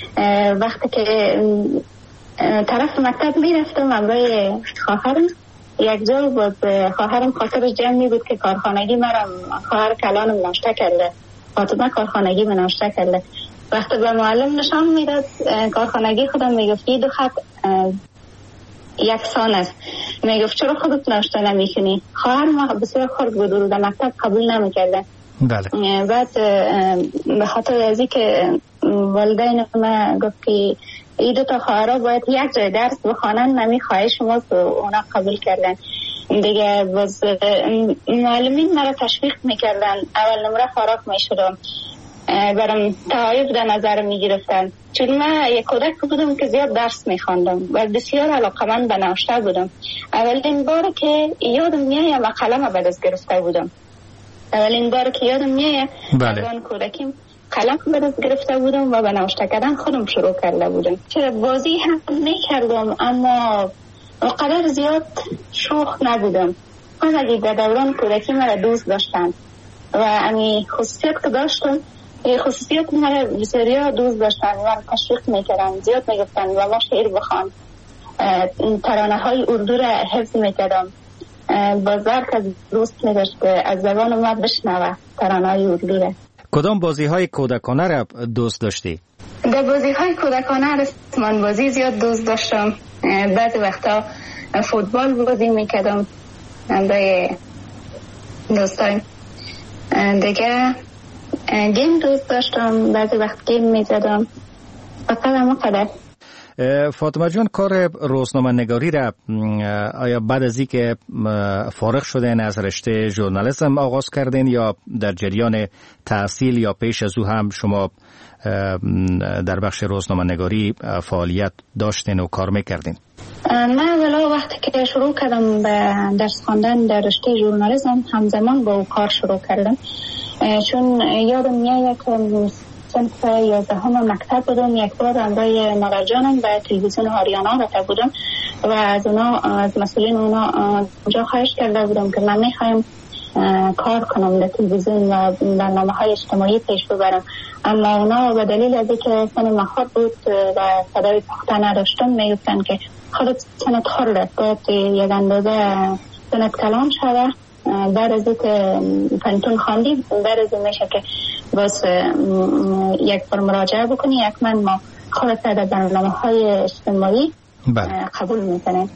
وقتی که طرف مکتب میرفتم همراه خواهرم یک جا باز خواهرم خاطرش جمعی بود که کارخانگی مرم خواهر کلانم ناشته کرده، فاطمه کارخانگی من ناشته کرده. وقتی به معلم نشان میداد کارخانگی خودم میگفت 2 خط یکسان است. میگفت چرا خودت ناشته نمیکنی؟ خواهر ما بسیار خرد بود و در مکتب قبول نمیکرده. بله. بعد به خاطر از اینکه والدین ما گفت که این 2 تا خواهرها باید یک جای درس بخوانن، نمی خواهش ما اونا قبول کردن دیگه. باز معلمین مرا تشویق میکردن، اول نمره فارغ میشدم، برام تعایب در نظر میگرفتن، چون من یک کودک بودم که زیاد درس میخواندم و بسیار علاقمند به نوشته بودم. اولین بار که یادم میاد و قلم به دست گرفته بودم، اولین بار که یادم میاد از کودکیم قلم به دست گرفته بودم و به نوشته کردن خودم شروع کرده بودم. چرا بازی هم میکردم اما قدر زیاد شوخ نبودم. همگی در دوران کودکی مرا دوست داشتن و امی خصوصیت که داشتم، خصوصیت مرا بسیار دوست داشتن و تشویق میکردن، زیاد میگفتن و ما شعر بخوان، ترانه های اردو را حفظ میکردم. بازار که دوست میداشت از زبان ما بشنوه ترانه های اردو را. کدام بازی های کودکانه را دوست داشتی؟ در بازی های کودکانه رسمان بازی زیاد دوست داشتم. بعضی وقتا فوتبال بازی میکردم با دوستان دیگه. گیم دوست داشتم، بعضی وقت گیم میزدم. فقط همه قدر. فاطمه جان، کار روزنامه نگاری را آیا بعد از این که فارغ شدین از رشته ژورنالیسم آغاز کردین یا در جریان تحصیل یا پیش از او هم شما در بخش روزنامه نگاری فعالیت داشتین و کار میکردین؟ من اولا وقتی که شروع کردم به درس خواندن در رشته ژورنالیسم همزمان با او کار شروع کردم، چون یادم میاد که صنف 11 مکتب بودم، یک بار همراه مادر جانم به تلویزیون آریانا رفته بودم و از مسئولین اونا اونجا خواهش کرده بودم که من میخوایم کار کنم در تلویزیون و برنامه های اجتماعی پیش ببرم، اما اونا به دلیل از اینکه سن مخاط بود و صدای پخته نداشتم میگفتن که خودت سنت خورده، باید یک اندازه سنت کلان شده، بعد از اینکه پنتون خواندی بعد از این میشه که باز یک بار مراجعه بکنی، یک من ما خودت در برنامه های اجتماعی قبول میکنه.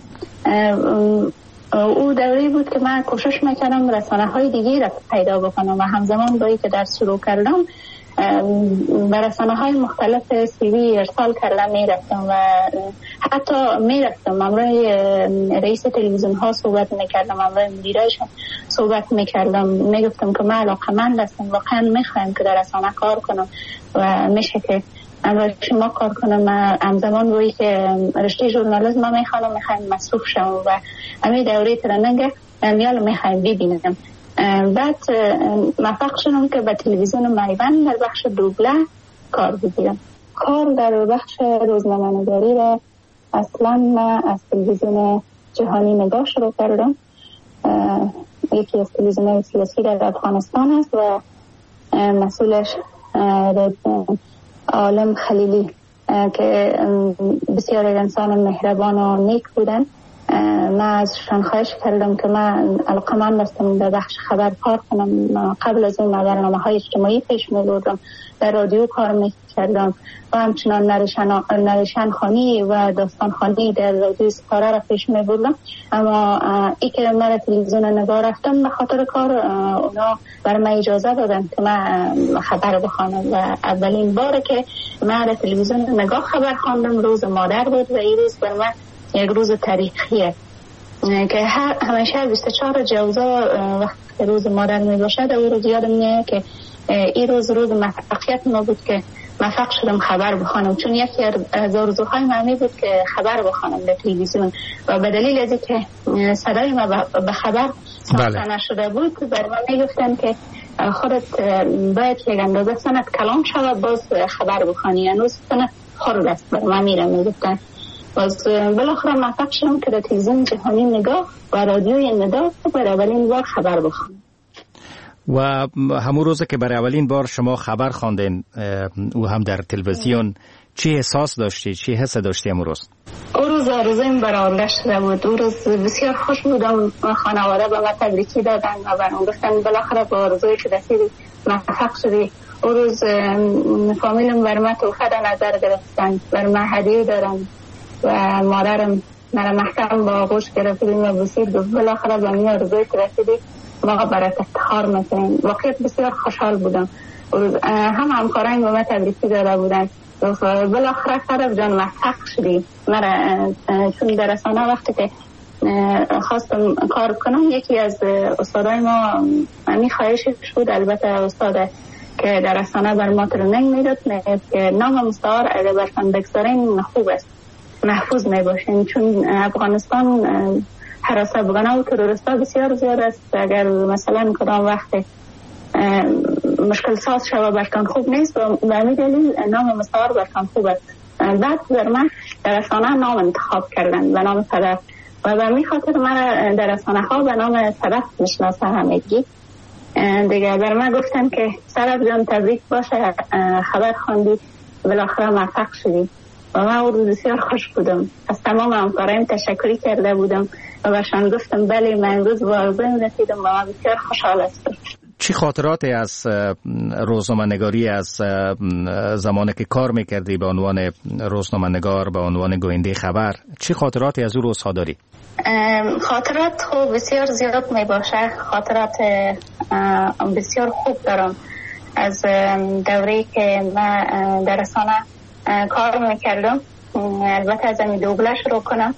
او دوری بود که من کوشش میکردم رسانه های دیگه را پیدا بکنم و همزمان با این که درس شروع کردم به رسانه های مختلف سیوی ارسال کردم میرفتم و حتی میرفتم همراه رئیس تلویزیون ها صحبت میکردم، همراه مدیرایشون صحبت میکردم، میگفتم که من علاقمند هستم، واقعا میخوایم که در رسانه کار کنم و میشه که همراه شما کار کنم. همزمان روی که رشته ژورنالیسم میخوام مصروف شم و همین دوره ترننگ میال میخوایم ببینم. بعد موفق شدم که به تلویزیون میوند در بخش دوبله کار بگیرم. کار در بخش روزنامه نگاری را اصلا من از تلویزیون جهانی نگاه شروع کردم، یکی از تلویزیون سیاسی در افغانستان است و مسئولش عالم خلیلی که بسیار انسان مهربان و نیک بودن. من ازشان خواهش کردم که من علاقمند هستم در بخش خبر کار کنم. قبل از این برنامه های اجتماعی پیش می بردم، در رادیو کار می کردم و همچنان نریشن خانی و داستان خانی در رادیو سپاره را پیش می بردم، اما ای که من تلویزیون نگاه رفتم به خاطر کار اونا برای من اجازه دادن که من خبر بخوانم و اولین بار که من تلویزیون نگاه خبر خواندم روز مادر بود و این روز بر من یک روز تاریخیه که همیشه 24 جوزا وقتی روز مادر می باشد او روز یادم میاد که این روز موفقیت ما بود که موفق شدم خبر بخوانم، چون یکی از آرزوهای من بود که خبر بخوانم در تلویزیون و به دلیل از اینکه صدای ما به خبر ساخته نشده بود بر من میگفتن که خودت باید یک اندازه سنت کلان شود باز خبر بخوانی، هنوز سنت خرد است بر من میگفتن. باز بالاخره موفق شدم که در تلویزیون جهانی نگاه و رادیوی ندا برای اولین بار خبر بخوانم. و همون روزه که برای اولین بار شما خبر خواندین او هم در تلویزیون، چی احساس داشتی؟ چی حس داشتی همون روز؟ اون روز روز آرزویم برآورده شده بود. اون روز بسیار خوش بودم. خانواده به من تبریکی دادن و برام گفتن بالاخره به آرزوی که رسیدی موفق شدی. اون روز فامیلم بر من تحفه در نظر گرفتن، بر من هدیه دارن و مادرم مرا محکم با آغوش گرفت و بسید گفت بالاخره به این آرزوی که رسیدی ما برات افتخار میکنیم. واقعا بسیار خوشحال بودم. هم همکارایم به من تبریکی داده بودن. بالاخره سرب جان موفق شدی. مرا چون در رسانه وقتی که خواستم کار کنم یکی از استادای ما می خواهشش بود، البته استاد که در رسانه بر ما ترنینگ میداد که نام مستعار اگر برتان بگذارین خوب است، محفوظ می باشین، چون افغانستان حراسه بگانه و تروریستا بسیار زیاد است. اگر مثلا کدام وقت مشکل ساز شوه برتان خوب نیست و به همین دلیل نام مستعار برتان خوب است. بعد در من در رسانه نام انتخاب کردن به نام صدف و به همین خاطر من در رسانه ها به نام صدف میشناسه همگی. دیگه بر من گفتن که صدف جان تبریک باشه، خبر خواندی بالاخره موفق شدی و من اون روز بسیار خوش بودم. از تمام همکارایم تشکری کرده بودم و برشان گفتم بله من امروز با آرزویم رسیدم و من بسیار خوشحال هستم. چی خاطراتی از روزنامه‌نگاری از زمانی که کار میکردی به عنوان روزنامه‌نگار، به عنوان گوینده خبر، چی خاطراتی از اون روزها داری؟ خاطرات خوب بسیار زیاد می باشه. خاطرات بسیار خوب دارم از دوره‌ای که من در رسانه کار میکردم. البته از این دوبله شروع کنم.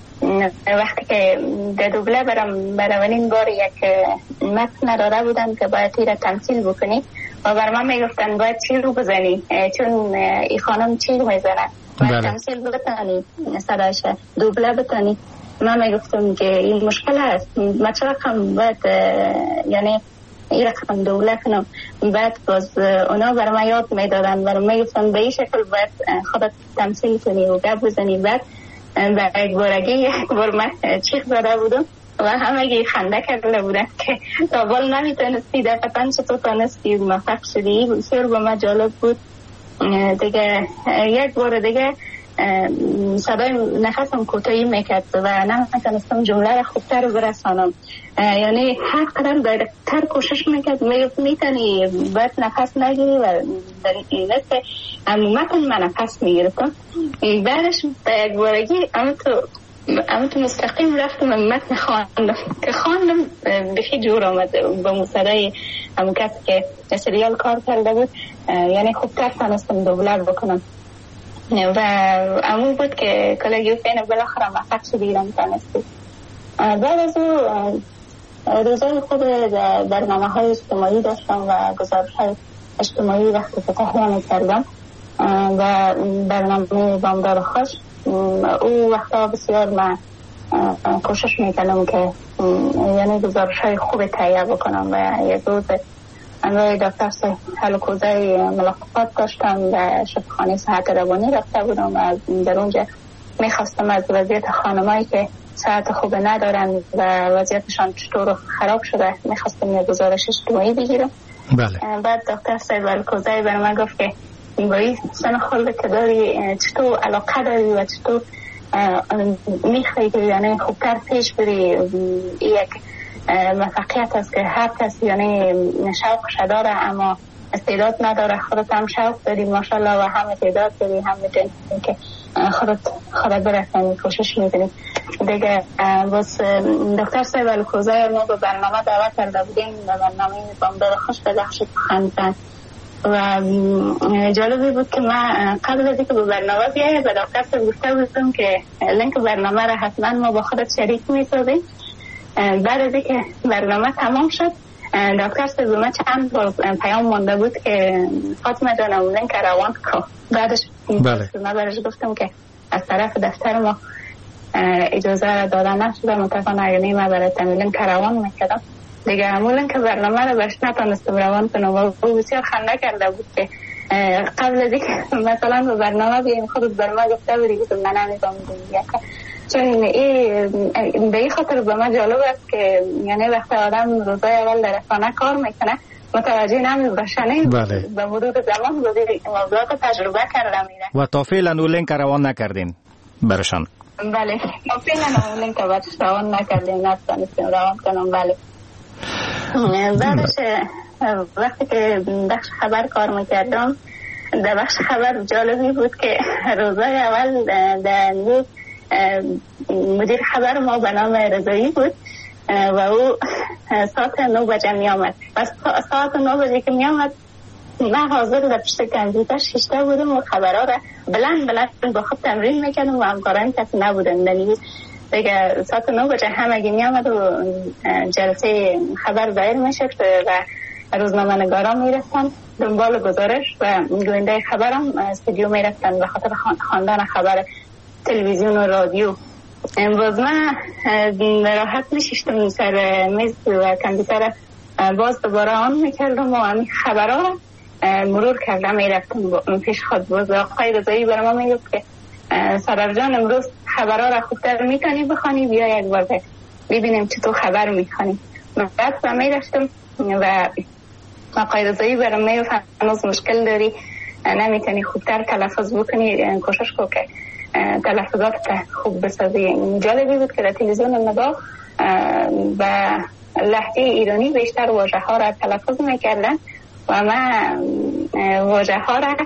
وقتی که در دوبله برای اولین بار یک متن نداده بودن که باید تیر تمثیل بکنی و بر من میگفتن باید چی رو بزنی چون این خانم چی رو میزنه باید تمثیل بتانی، صداش دوبله بتانی. من میگفتم که این مشکل هست، من چه رقم باید یعنی این رقم دوبله کنم. بعد باز اونا برای من یاد میدادن، برای من میگفتن به این شکل باید خودت تمثیل کنی و گپ بزنی. بعد یک بار من چیخ زده بودم و همه خنده کرده بودن که تا بال نمیتونستی دقیقا چطور تانستی موفق شدی. بسیار به من جالب بود. دیگه یک بار دیگه صدای نفسم کوتاهی میکرد و نمیتونستم جمله را خوبتر برسانم. یعنی هر قدر دایرکتر کوشش میکرد میتونی باید نفس نگیری و در این که عمومتاً من نفس میگرفتم. بعدش به یک بارگی اما تو مستقیم رفتم متن خواندم که خواندم بخی جور آمد با مصدای همون کسی که سریال کار کرده بود. یعنی خوبتر تانستم دوبله بکنم و امون بود که کلگی فینه بالاخره موفق شدی ایران تانستی. بعد از او روزای خود برنامه های اجتماعی داشتم و گزارش های اجتماعی وقتی که تهیه کردم و برنامه بامدار خوش او وقتا بسیار من کوشش میکنم که یعنی گزارش های خوب تهیه بکنم و یک روز امروی دکتر هلوکوزه ملاقات داشتم و شفاخانه صحت روانی رفته بودم و در اونجا میخواستم از وضعیت خانمایی که صحت خوب ندارن و وضعیتشان چطور خراب شده میخواستم یک گزارش اجتماعی بگیرم. بله. بعد دکتر هلوکوزه برای من گفت که با این سن خلده که داری چطور علاقه داری و چطور میخوایی که یعنی خوبتر پیش بری. یک موفقیت است که هر کسی یعنی شوقش داره اما استعداد نداره. خودت هم شوق داری ماشاءالله و هم استعداد داری، هم میتونی که خودت برسانی کوشش میکنی. دیگه بس دکتر هلوکوزه ما به برنامه دعوت کرده بودیم و برنامه بامدار خوش به بخش خواندن و جالبی بود که من قبل از اینکه به برنامه بیایم به دکتر گفته بودم که لینک برنامه را حتما ما با خودت شریک میسازیم. بعد از اینکه برنامه تمام شد دکتر به من چند بار پیام مانده بود که فاطمه جانم لینک روان کن. بعدش من برش گفتم که از طرف دفتر ما اجازه دادن نشده، متاسفانه اگر ما برای لینک روان میکردم دیگه همون که برنامه رو برش نتانستم روان کنم و بسیار خنده کرده بود که قبل از اینکه مثلا به برنامه بیایم خودت بر ما گفته بودی که من نمیدونم دیگه. چون این به این خاطر به من جالب است که یعنی وقتی آدم روزای اول در رسانه کار میکنه متوجه نمیشه به مرور زمان موضوعات تجربه کرده میره. و تا فعلا اون لینک روان نکردین برشان؟ بله ما فعلا اولین که بچه روان نکردیم نتونستیم روان کنم. بله بعدش وقتی که بخش خبر کار میکردم در بخش خبر جالبی بود که روزای اول در مدیر خبر ما به نام رضایی بود و او ساعت 9 بجه می آمد و ساعت 9 بجه که می آمد من حاضر در پشت کامپیوتر شیشته بودم و خبرها را بلند با خود تمرین میکردم و همکاران کسی نبودن دنیویز دیگه. ساعت 9 بجه همگی می آمد و جلسه خبر دایر میشد و روزنامه نگارا میرفتن دنبال گزارش و گوینده خبرم استودیو میرفتن به خاطر خواندن خبر تلویزیون و رادیو. امروز من راحت نشستم سر میز و کامپیوتر باز دوباره آن میکردم و همین خبرها را مرور کردم میرفتم پیش خود. باز آقای رضایی برای ما میگفت که سرور جان امروز خبرها را خوبتر میتونی بخوانی، بیا یک بار ببینیم چطور خبر میخوانی. بعد من میرفتم و آقای رضایی برای من میگفت هنوز مشکل داری، نمیتونی خوبتر تلفظ بکنی، کوشش کن که تلفظات خوب بسازی. جالبی بود که در تلویزیون نگاه و لهجه ایرانی بیشتر واژه ها را تلفظ میکردن و من واژه ها را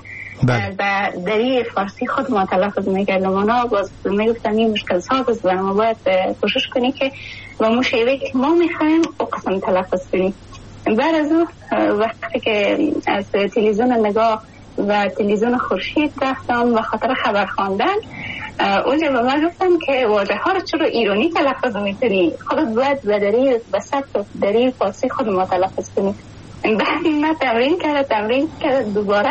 و دری فارسی خود ما تلفظ میکردم. اونا باز میگفتن این مشکل ساز است و ما باید کوشش کنی که با مشیوه که ما میخوایم او قسم تلفظ کنی. بعد از اون وقتی که از تلویزیون نگاه و تلویزیون خورشید رفتم و خاطر خبر خواندن اونجا به من گفتم که واژه ها رو چرا ایرانی تلفظ میکنی، خودت باید به سطح دری فارسی خود ما تلفظ کنی. بعد من تمرین کرد دوباره،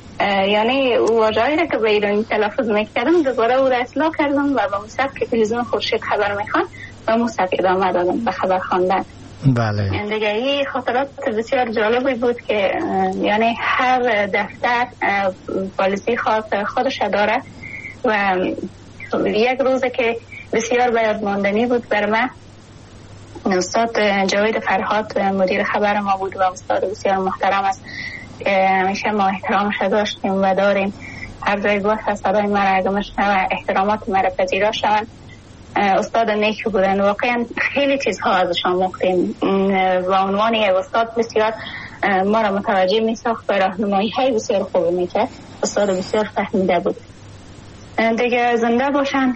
یعنی واژه هایی را که به ایرانی تلفظ میکردم دوباره او را اصلاح کردم و با مصحف که تلویزیون خورشید خبر میخوان و مصحف ادامه دادم به خبر خواندن. بله. دیگه این خاطرات بسیار جالبی بود که یعنی هر دفتر پالیسی خاص خودش داره و یک روزه که بسیار باید ماندنی بود بر من استاد جاوید فرهاد مدیر خبر ما بود و استاد بسیار محترم است که همیشه ما احترامش داشتیم و داریم. هر جای باشه صدای ما را اگه مشنوه احترامات ما را پذیرا شوند. استاد نیکی بودن، واقعا خیلی چیزها ازشان مختیم و عنوان یک استاد بسیار ما را متوجه می ساخت و راهنمایی های بسیار خوب می کرد. استاد بسیار فهمیده بود. دیگه زنده باشن.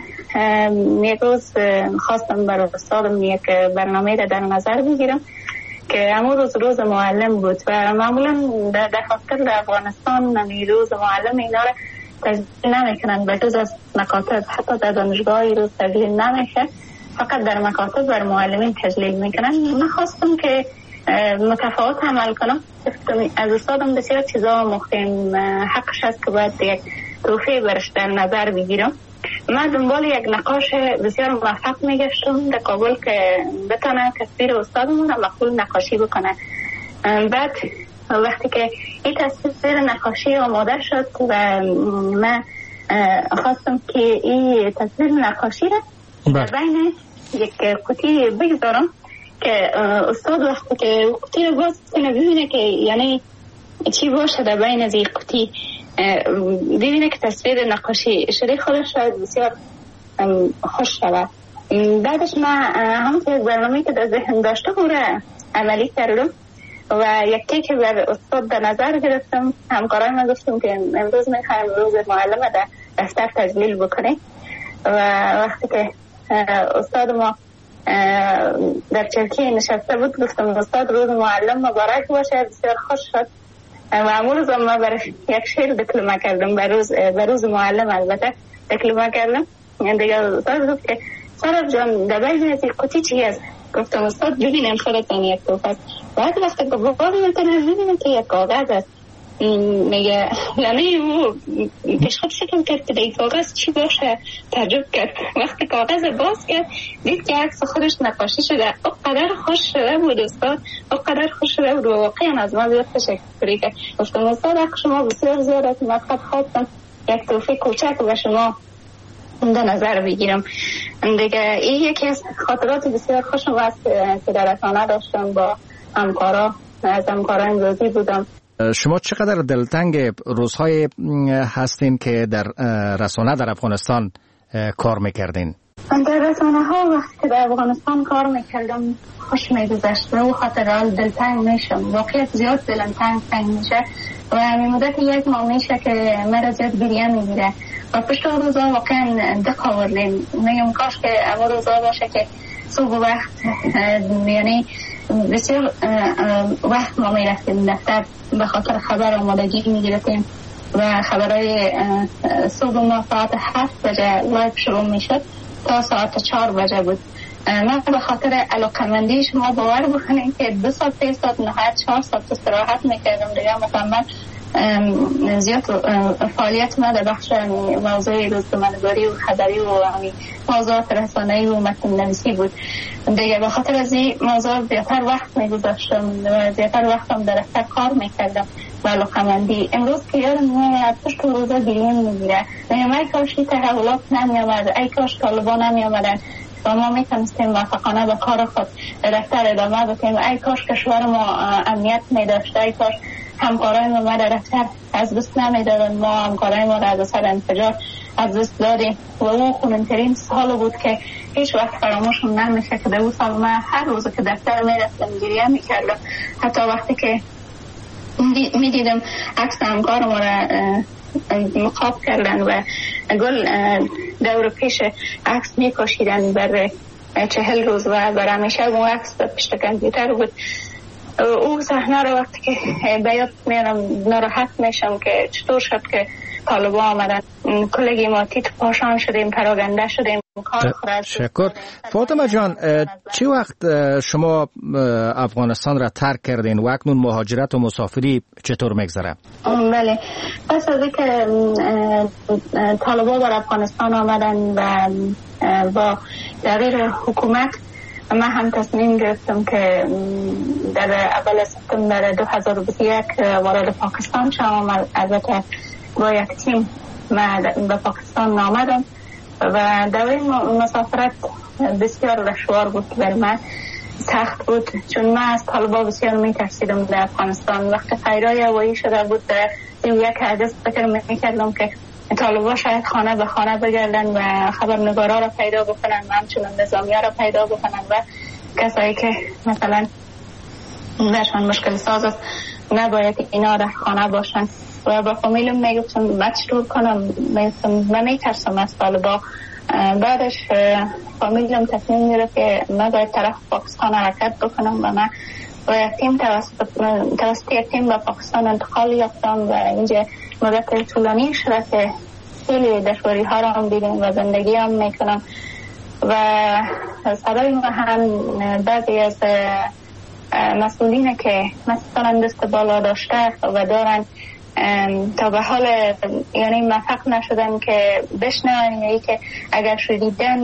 یک روز خواستم برای استادم یک برنامه را در نظر بگیرم که همون روز معلم بود و معمولا در دفاتر در افغانستان روز معلم اینا را تجلیل نمیکنن به جز از مکاتب، حتی در دانشگاه روز تجلیل نمیشه، فقط در مکاتب بر معلمین تجلیل میکنن. من خواستم که متفاوت عمل کنم. از استادم بسیار چیزا مختیم، حقش است که باید یک توفیه برش در نظر بگیرم. من دنبال یک نقاش بسیار موفق میگشتم در کابل که بتونه تصویر استادمون را مقبول نقاشی بکنه. بعد وقتی که این تصویر نقاشی آماده شد و من خواستم که این تصویر نقاشی را بین یک قوطی بگذارم که استاد وقتی که قوطی را باز کنه ببینه که یعنی چی باشه در بین از این قوطی، ببینه که تصویر نقاشی شده خودش شاید بسیار خوش شود. بعدش من همون یک برنامه که در ذهن داشته بود عملی کردم و یکی که بر استاد در نظر گرفتم. همکارای من گفتم که امروز میخوایم روز معلم در دفتر تجلیل بکنیم و وقتی که استاد ما در چرکی نشسته بود گفتم استاد روز معلم مبارک باشه. بسیار خوش شد و همون روز ما برای یک شعر دکلمه کردم به روز معلم البته دکلمه کردم. دیگه استاد گفت که سرور جان در بین از این قوطی چی است؟ گفتم استاد ببینم خودتان یک توف است. بعد وقتی که باز میکنم ببینم که یک کاغذ است. میگه یعنی او پیش خود شکم کرد که این کاغذ چی باشه، تعجب کرد. وقتی کاغذ باز کرد دید که عکس خودش نقاشی شده. او قدر خوش شده بود استاد، او قدر خوش شده بود و واقعا از ما بیاد تشکری کرد. گفتم استاد حق شما بسیار زیاد است، من خواستم یک توفیق کوچک به شما در نظر بگیرم. دیگه این یکی از خاطرات بسیار خوشم است که در رسانه داشتم با همکارا، از همکاران روزی بودم. شما چقدر دلتنگ روزهای هستین که در رسانه در افغانستان کار میکردین؟ در رسانه ها وقتی که در افغانستان کار میکردم خوش میگذشت و او خاطر دلتنگ میشم، واقعیت زیاد دلم تنگ میشه و همین مدت یک ماه میشه که مرا زیاد گریه میگیره و پشت روزا واقعا دق آوردیم. میگم کاش که اما روزا باشه که صبح وقت یعنی بسیار وقت ما میرفتیم دفتر به خاطر خبر آمادگی میگرفتیم و خبرهای صبح ما ساعت 7 بجه لایف شروع میشد تا ساعت 4 بجه بود. من به خاطر علاقمندی شما باور بکنید که 2 ساعت 3 ساعت نهایت 4 ساعت استراحت میکردم دیگه. مثلا من زیاد فعالیت ما در بخش موضوع روزنامه‌نگاری و خبری و موضوعات رسانه‌ای و متن نویسی بود دیگه. به خاطر از این موضوع زیادتر وقت میگذاشتم و زیادتر وقتم در دفتر کار میکردم و علاقمندی. امروز که یادم میاد پشت روزا گریه میگیره، ای کاش این تحولات نمیامد، ای کاش طالبان نمیامدن و ما میتونستیم موفقانه به کار خود دفتر ادامه بدیم. ای کاش کشور ما امنیت میداشت، ای کاش همکارای ما در دفتر از دست نمیدادن، ما همکارای ما را از اثر انفجار از دست دادیم و او خونن‌ترین سال بود که هیچ وقت فراموشم نمیشه که در اون سال من هر روز که دفتر میرفتم گریه میکردم. حتی وقتی که میدیدم عکس همکار ما را مقاب کردن و گل دور پیش عکس میکشیدن بر 40 روز و بر همیشه اون عکس پشت کامپیوتر بود. او صحنه رو وقتی که به یاد میارم ناراحت میشم که چطور شد که طالبان آمدن کلگی ما تیت پاشان شدیم، پراگنده شدیم. شکر. فاطمه جان، چی وقت شما افغانستان را ترک کردین و اکنون مهاجرت و مسافری چطور میگذره؟ بله، پس از اینکه طالبان بر افغانستان آمدن و با تغییر حکومت من هم تصمیم گرفتم که در اول سپتامبر 2021 وارد پاکستان شدم. البته با یک تیم من به پاکستان آمدم و دوره مسافرت بسیار دشوار بود برای من، سخت بود، چون من از طالبان بسیار میترسیدم. در افغانستان وقت خیرای هوایی شده بود در 31 اگست فکر میکردم که طالبان شاید خانه به خانه بگردن و خبرنگارا را پیدا بکنن و همچنان نظامی‌ها را پیدا بکنن و کسایی که مثلا برشان مشکل ساز است نباید اینا در خانه باشن. و با فامیلم میگفتم من چطور کنم، من میترسم از طالبان. بعدش فامیلم تصمیم گرفت که من باید طرف پاکستان حرکت بکنم و من با یک تیم توسط یک تیم به پاکستان انتقال یافتم و اینجا مدت طولانی شده که خیلی دشواری ها را هم دیدم و زندگی هم میکنم و صدای ما هم بعضی از مسئولین که مثلا دست بالا داشته و دارن تا به حال یعنی موفق نشدن که بشنون، یعنی که اگر شدیدن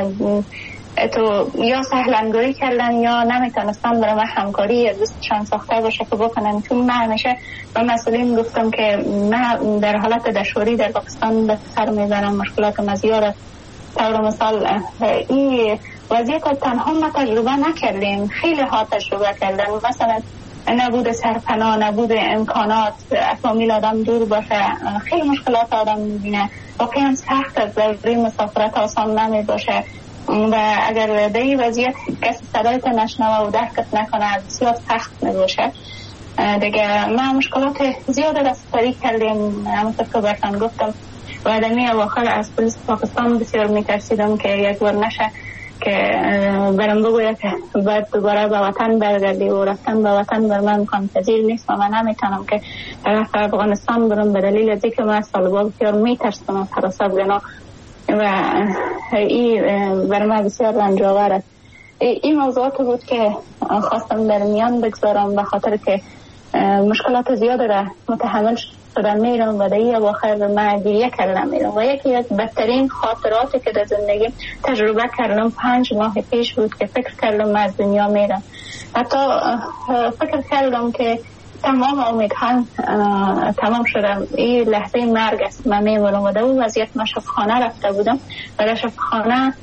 تو یا سهلنگاری کردن یا نمیتونستن برای من همکاری از دستشان ساخته باشه که بکنن. چون من همیشه به مسئولین گفتم که من در حالت دشواری در پاکستان به سر میبرم، مشکلات مزیار. طور مثال این وضعیت تنها ما تجربه نکردیم، خیلی ها تجربه کردن، مثلا نبود سرپناه، نبود امکانات، فامیل آدم دور باشه، خیلی مشکلات آدم میبینه. واقعا سخت از دوره مسافرت آسان نمی باشه و اگر در این وضعیت کسی صدایت نشنوه و درکت نکنه بسیار سخت می باشه دیگه. من مشکلات زیاد رسیدگی کردیم، همونطور که براتون گفتم و دمی اواخر از پلیس پاکستان بسیار میترسیدم که یک بار نشه که برم بگوید که باید دوباره به وطن برگردی و رفتن به وطن بر من امکان پذیر نیست و من نمیتونم که طرف افغانستان برم به دلیل از اینکه من از طالبان بسیار میترسم از حراست بنا و این بر من بسیار رنج‌آور است. این موضوعات بود که خواستم در میان بگذارم به خاطر که مشکلات زیاد را متحمل شدن میرم و در اواخر من گریه کردم میرم و یکی از بدترین خاطراتی که در زندگی تجربه کردم 5 ماه پیش بود که فکر کردم من از دنیا میرم. حتی فکر کردم که تمام امیدهام تمام شدم، این لحظه مرگ است، من میمونم. و در اون وضعیت من شفاخانه رفته بودم و در شفاخانه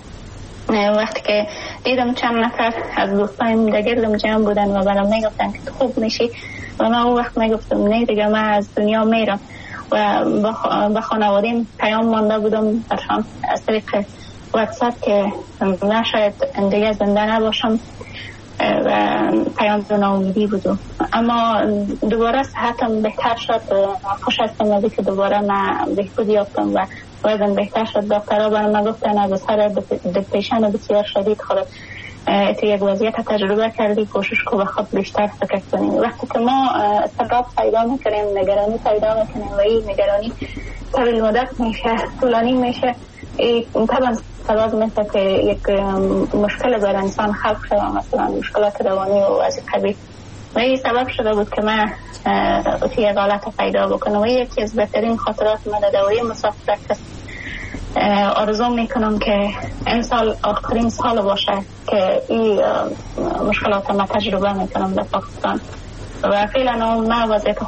وقتی که دیدم چند نفر از دوستایم در گردم جمع بودن و برام میگفتن که خوب میشی و من اون وقت میگفتم نه دیگه من از دنیا میرم. و به خانوادیم پیام مانده بودم برشان از طریق واتساپ که من شاید دیگه زنده نباشم و پیام ناامیدی بود. اما دوباره صحتم بهتر شد. خوش هستم از که دوباره من بهبود یافتم و وزن بهتر شد. دکترها برای من گفتن از اثر دپرشن بسیار شدید خود تو یک وضعیت تجربه کردی، کوشش کو به خود بیشتر فکر کنیم. وقتی که ما استراب پیدا میکنیم، نگرانی پیدا میکنیم و این نگرانی طویل مدت میشه، طولانی میشه، طبعا سبب میشه که یک مشکل بر انسان خلق شده، مثلا مشکلات روانی و از قبیل. و این سبب شده بود که من توی یک حالت پیدا بکنم. و یکی از بهترین خاطرات من در دوره مسافرت است. آرزو میکنم که این سال آخرین سال باشه که این مشکلات ما تجربه میکنم در پاکستان. و فعلا من وضعیت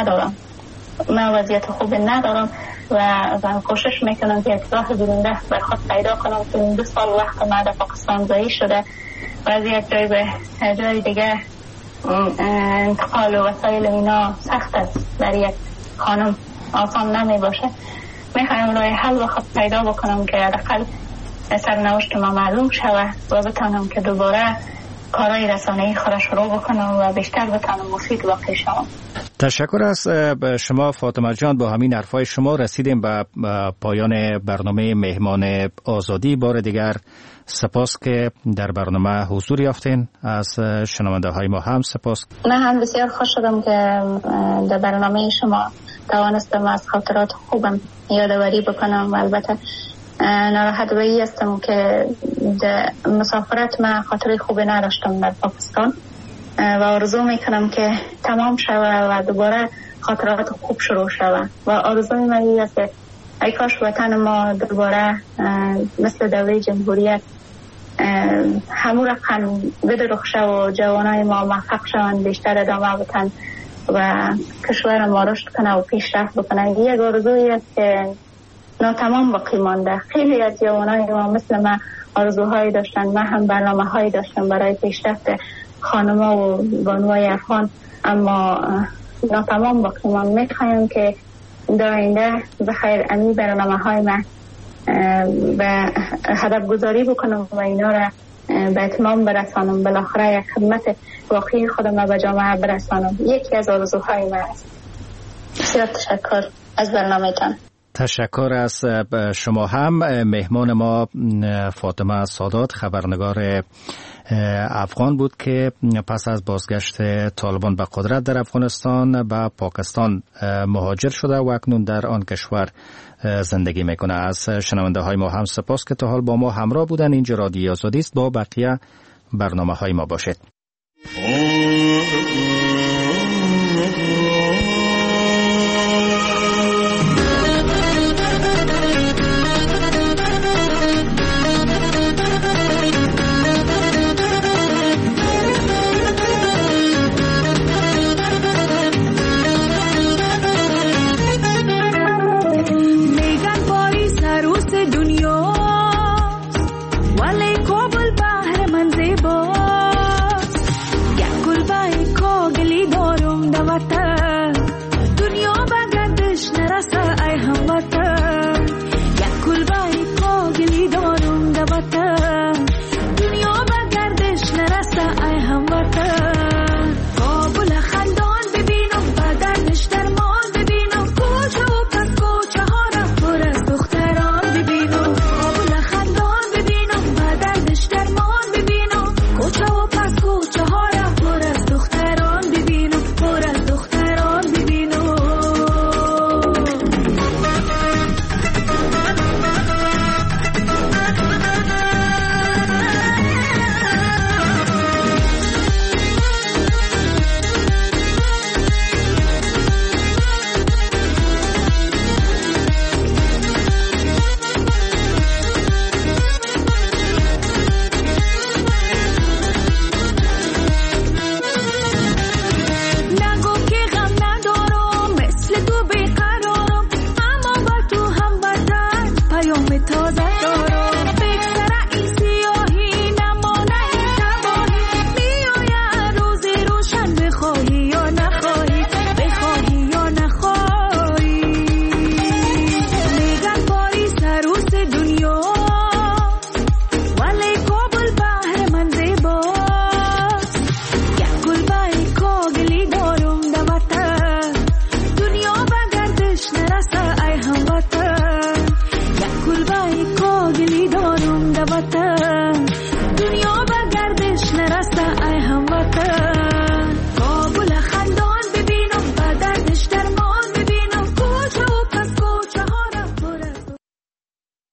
خوب ندارم و کوشش میکنم که راه برنده بر خود پیدا کنم که این 2 سال وقت ما در پاکستان ضایع شده و از یک جای به جای دیگه انتقال و وسایل اینا سخت است. در یک خانم آسان نمی باشه. میخوایم راه حل به خود پیدا بکنم که حداقل سرنوشت ما معلوم شود و بتانم که دوباره کارهای رسانه‌ای خود شروع بکنم و بیشتر بتانم مفید واقع شوم. تشکر از شما فاطمه جان. با همین حرفای شما رسیدیم به پایان برنامه مهمان آزادی. بار دیگر سپاس که در برنامه حضور یافتین. از شنونده های ما هم سپاس. من هم بسیار خوش شدم که در برنامه شما توانستم از خاطرات خوبم یادآوری بکنم و البته ناراحت به هستم که در مسافرت من خاطره خوبی نداشتم در پاکستان و آرزو میکنم که تمام شود و دوباره خاطرات خوب شروع شود و آرزوی من است که ای کاش وطن ما دوباره مثل دوره جمهوریت همون رقم بدرخشه و جوانای ما موفق شوند، بیشتر ادامه بدن و کشور ما رشد کنه و پیشرفت بکنه. یک آرزویی است که ناتمام باقی مانده. خیلی از جوانای ما مثل من آرزوهایی داشتن، من هم برنامه‌هایی داشتم برای پیشرفت خانم‌ها و بانوهای افغان، اما ناتمام باقی ماند. می‌خوایم که در آینده بخیر امی برنامه‌های من و هدف گذاری بکنم و اینا را به اتمام برسانم، بالاخره یک خدمت واقعی خودم به جامعه برسانم. یکی از آرزوهای من است. بسیار تشکر از برنامه‌تان. تشکر از شما هم. مهمان ما فاطمه سادات، خبرنگار افغان بود که پس از بازگشت طالبان به قدرت در افغانستان به پاکستان مهاجر شده و اکنون در آن کشور زندگی میکنه. از شنونده های ما هم سپاس که تا حال با ما همراه بودن. اینجا رادیو آزادی است. با بقیه برنامه های ما باشید.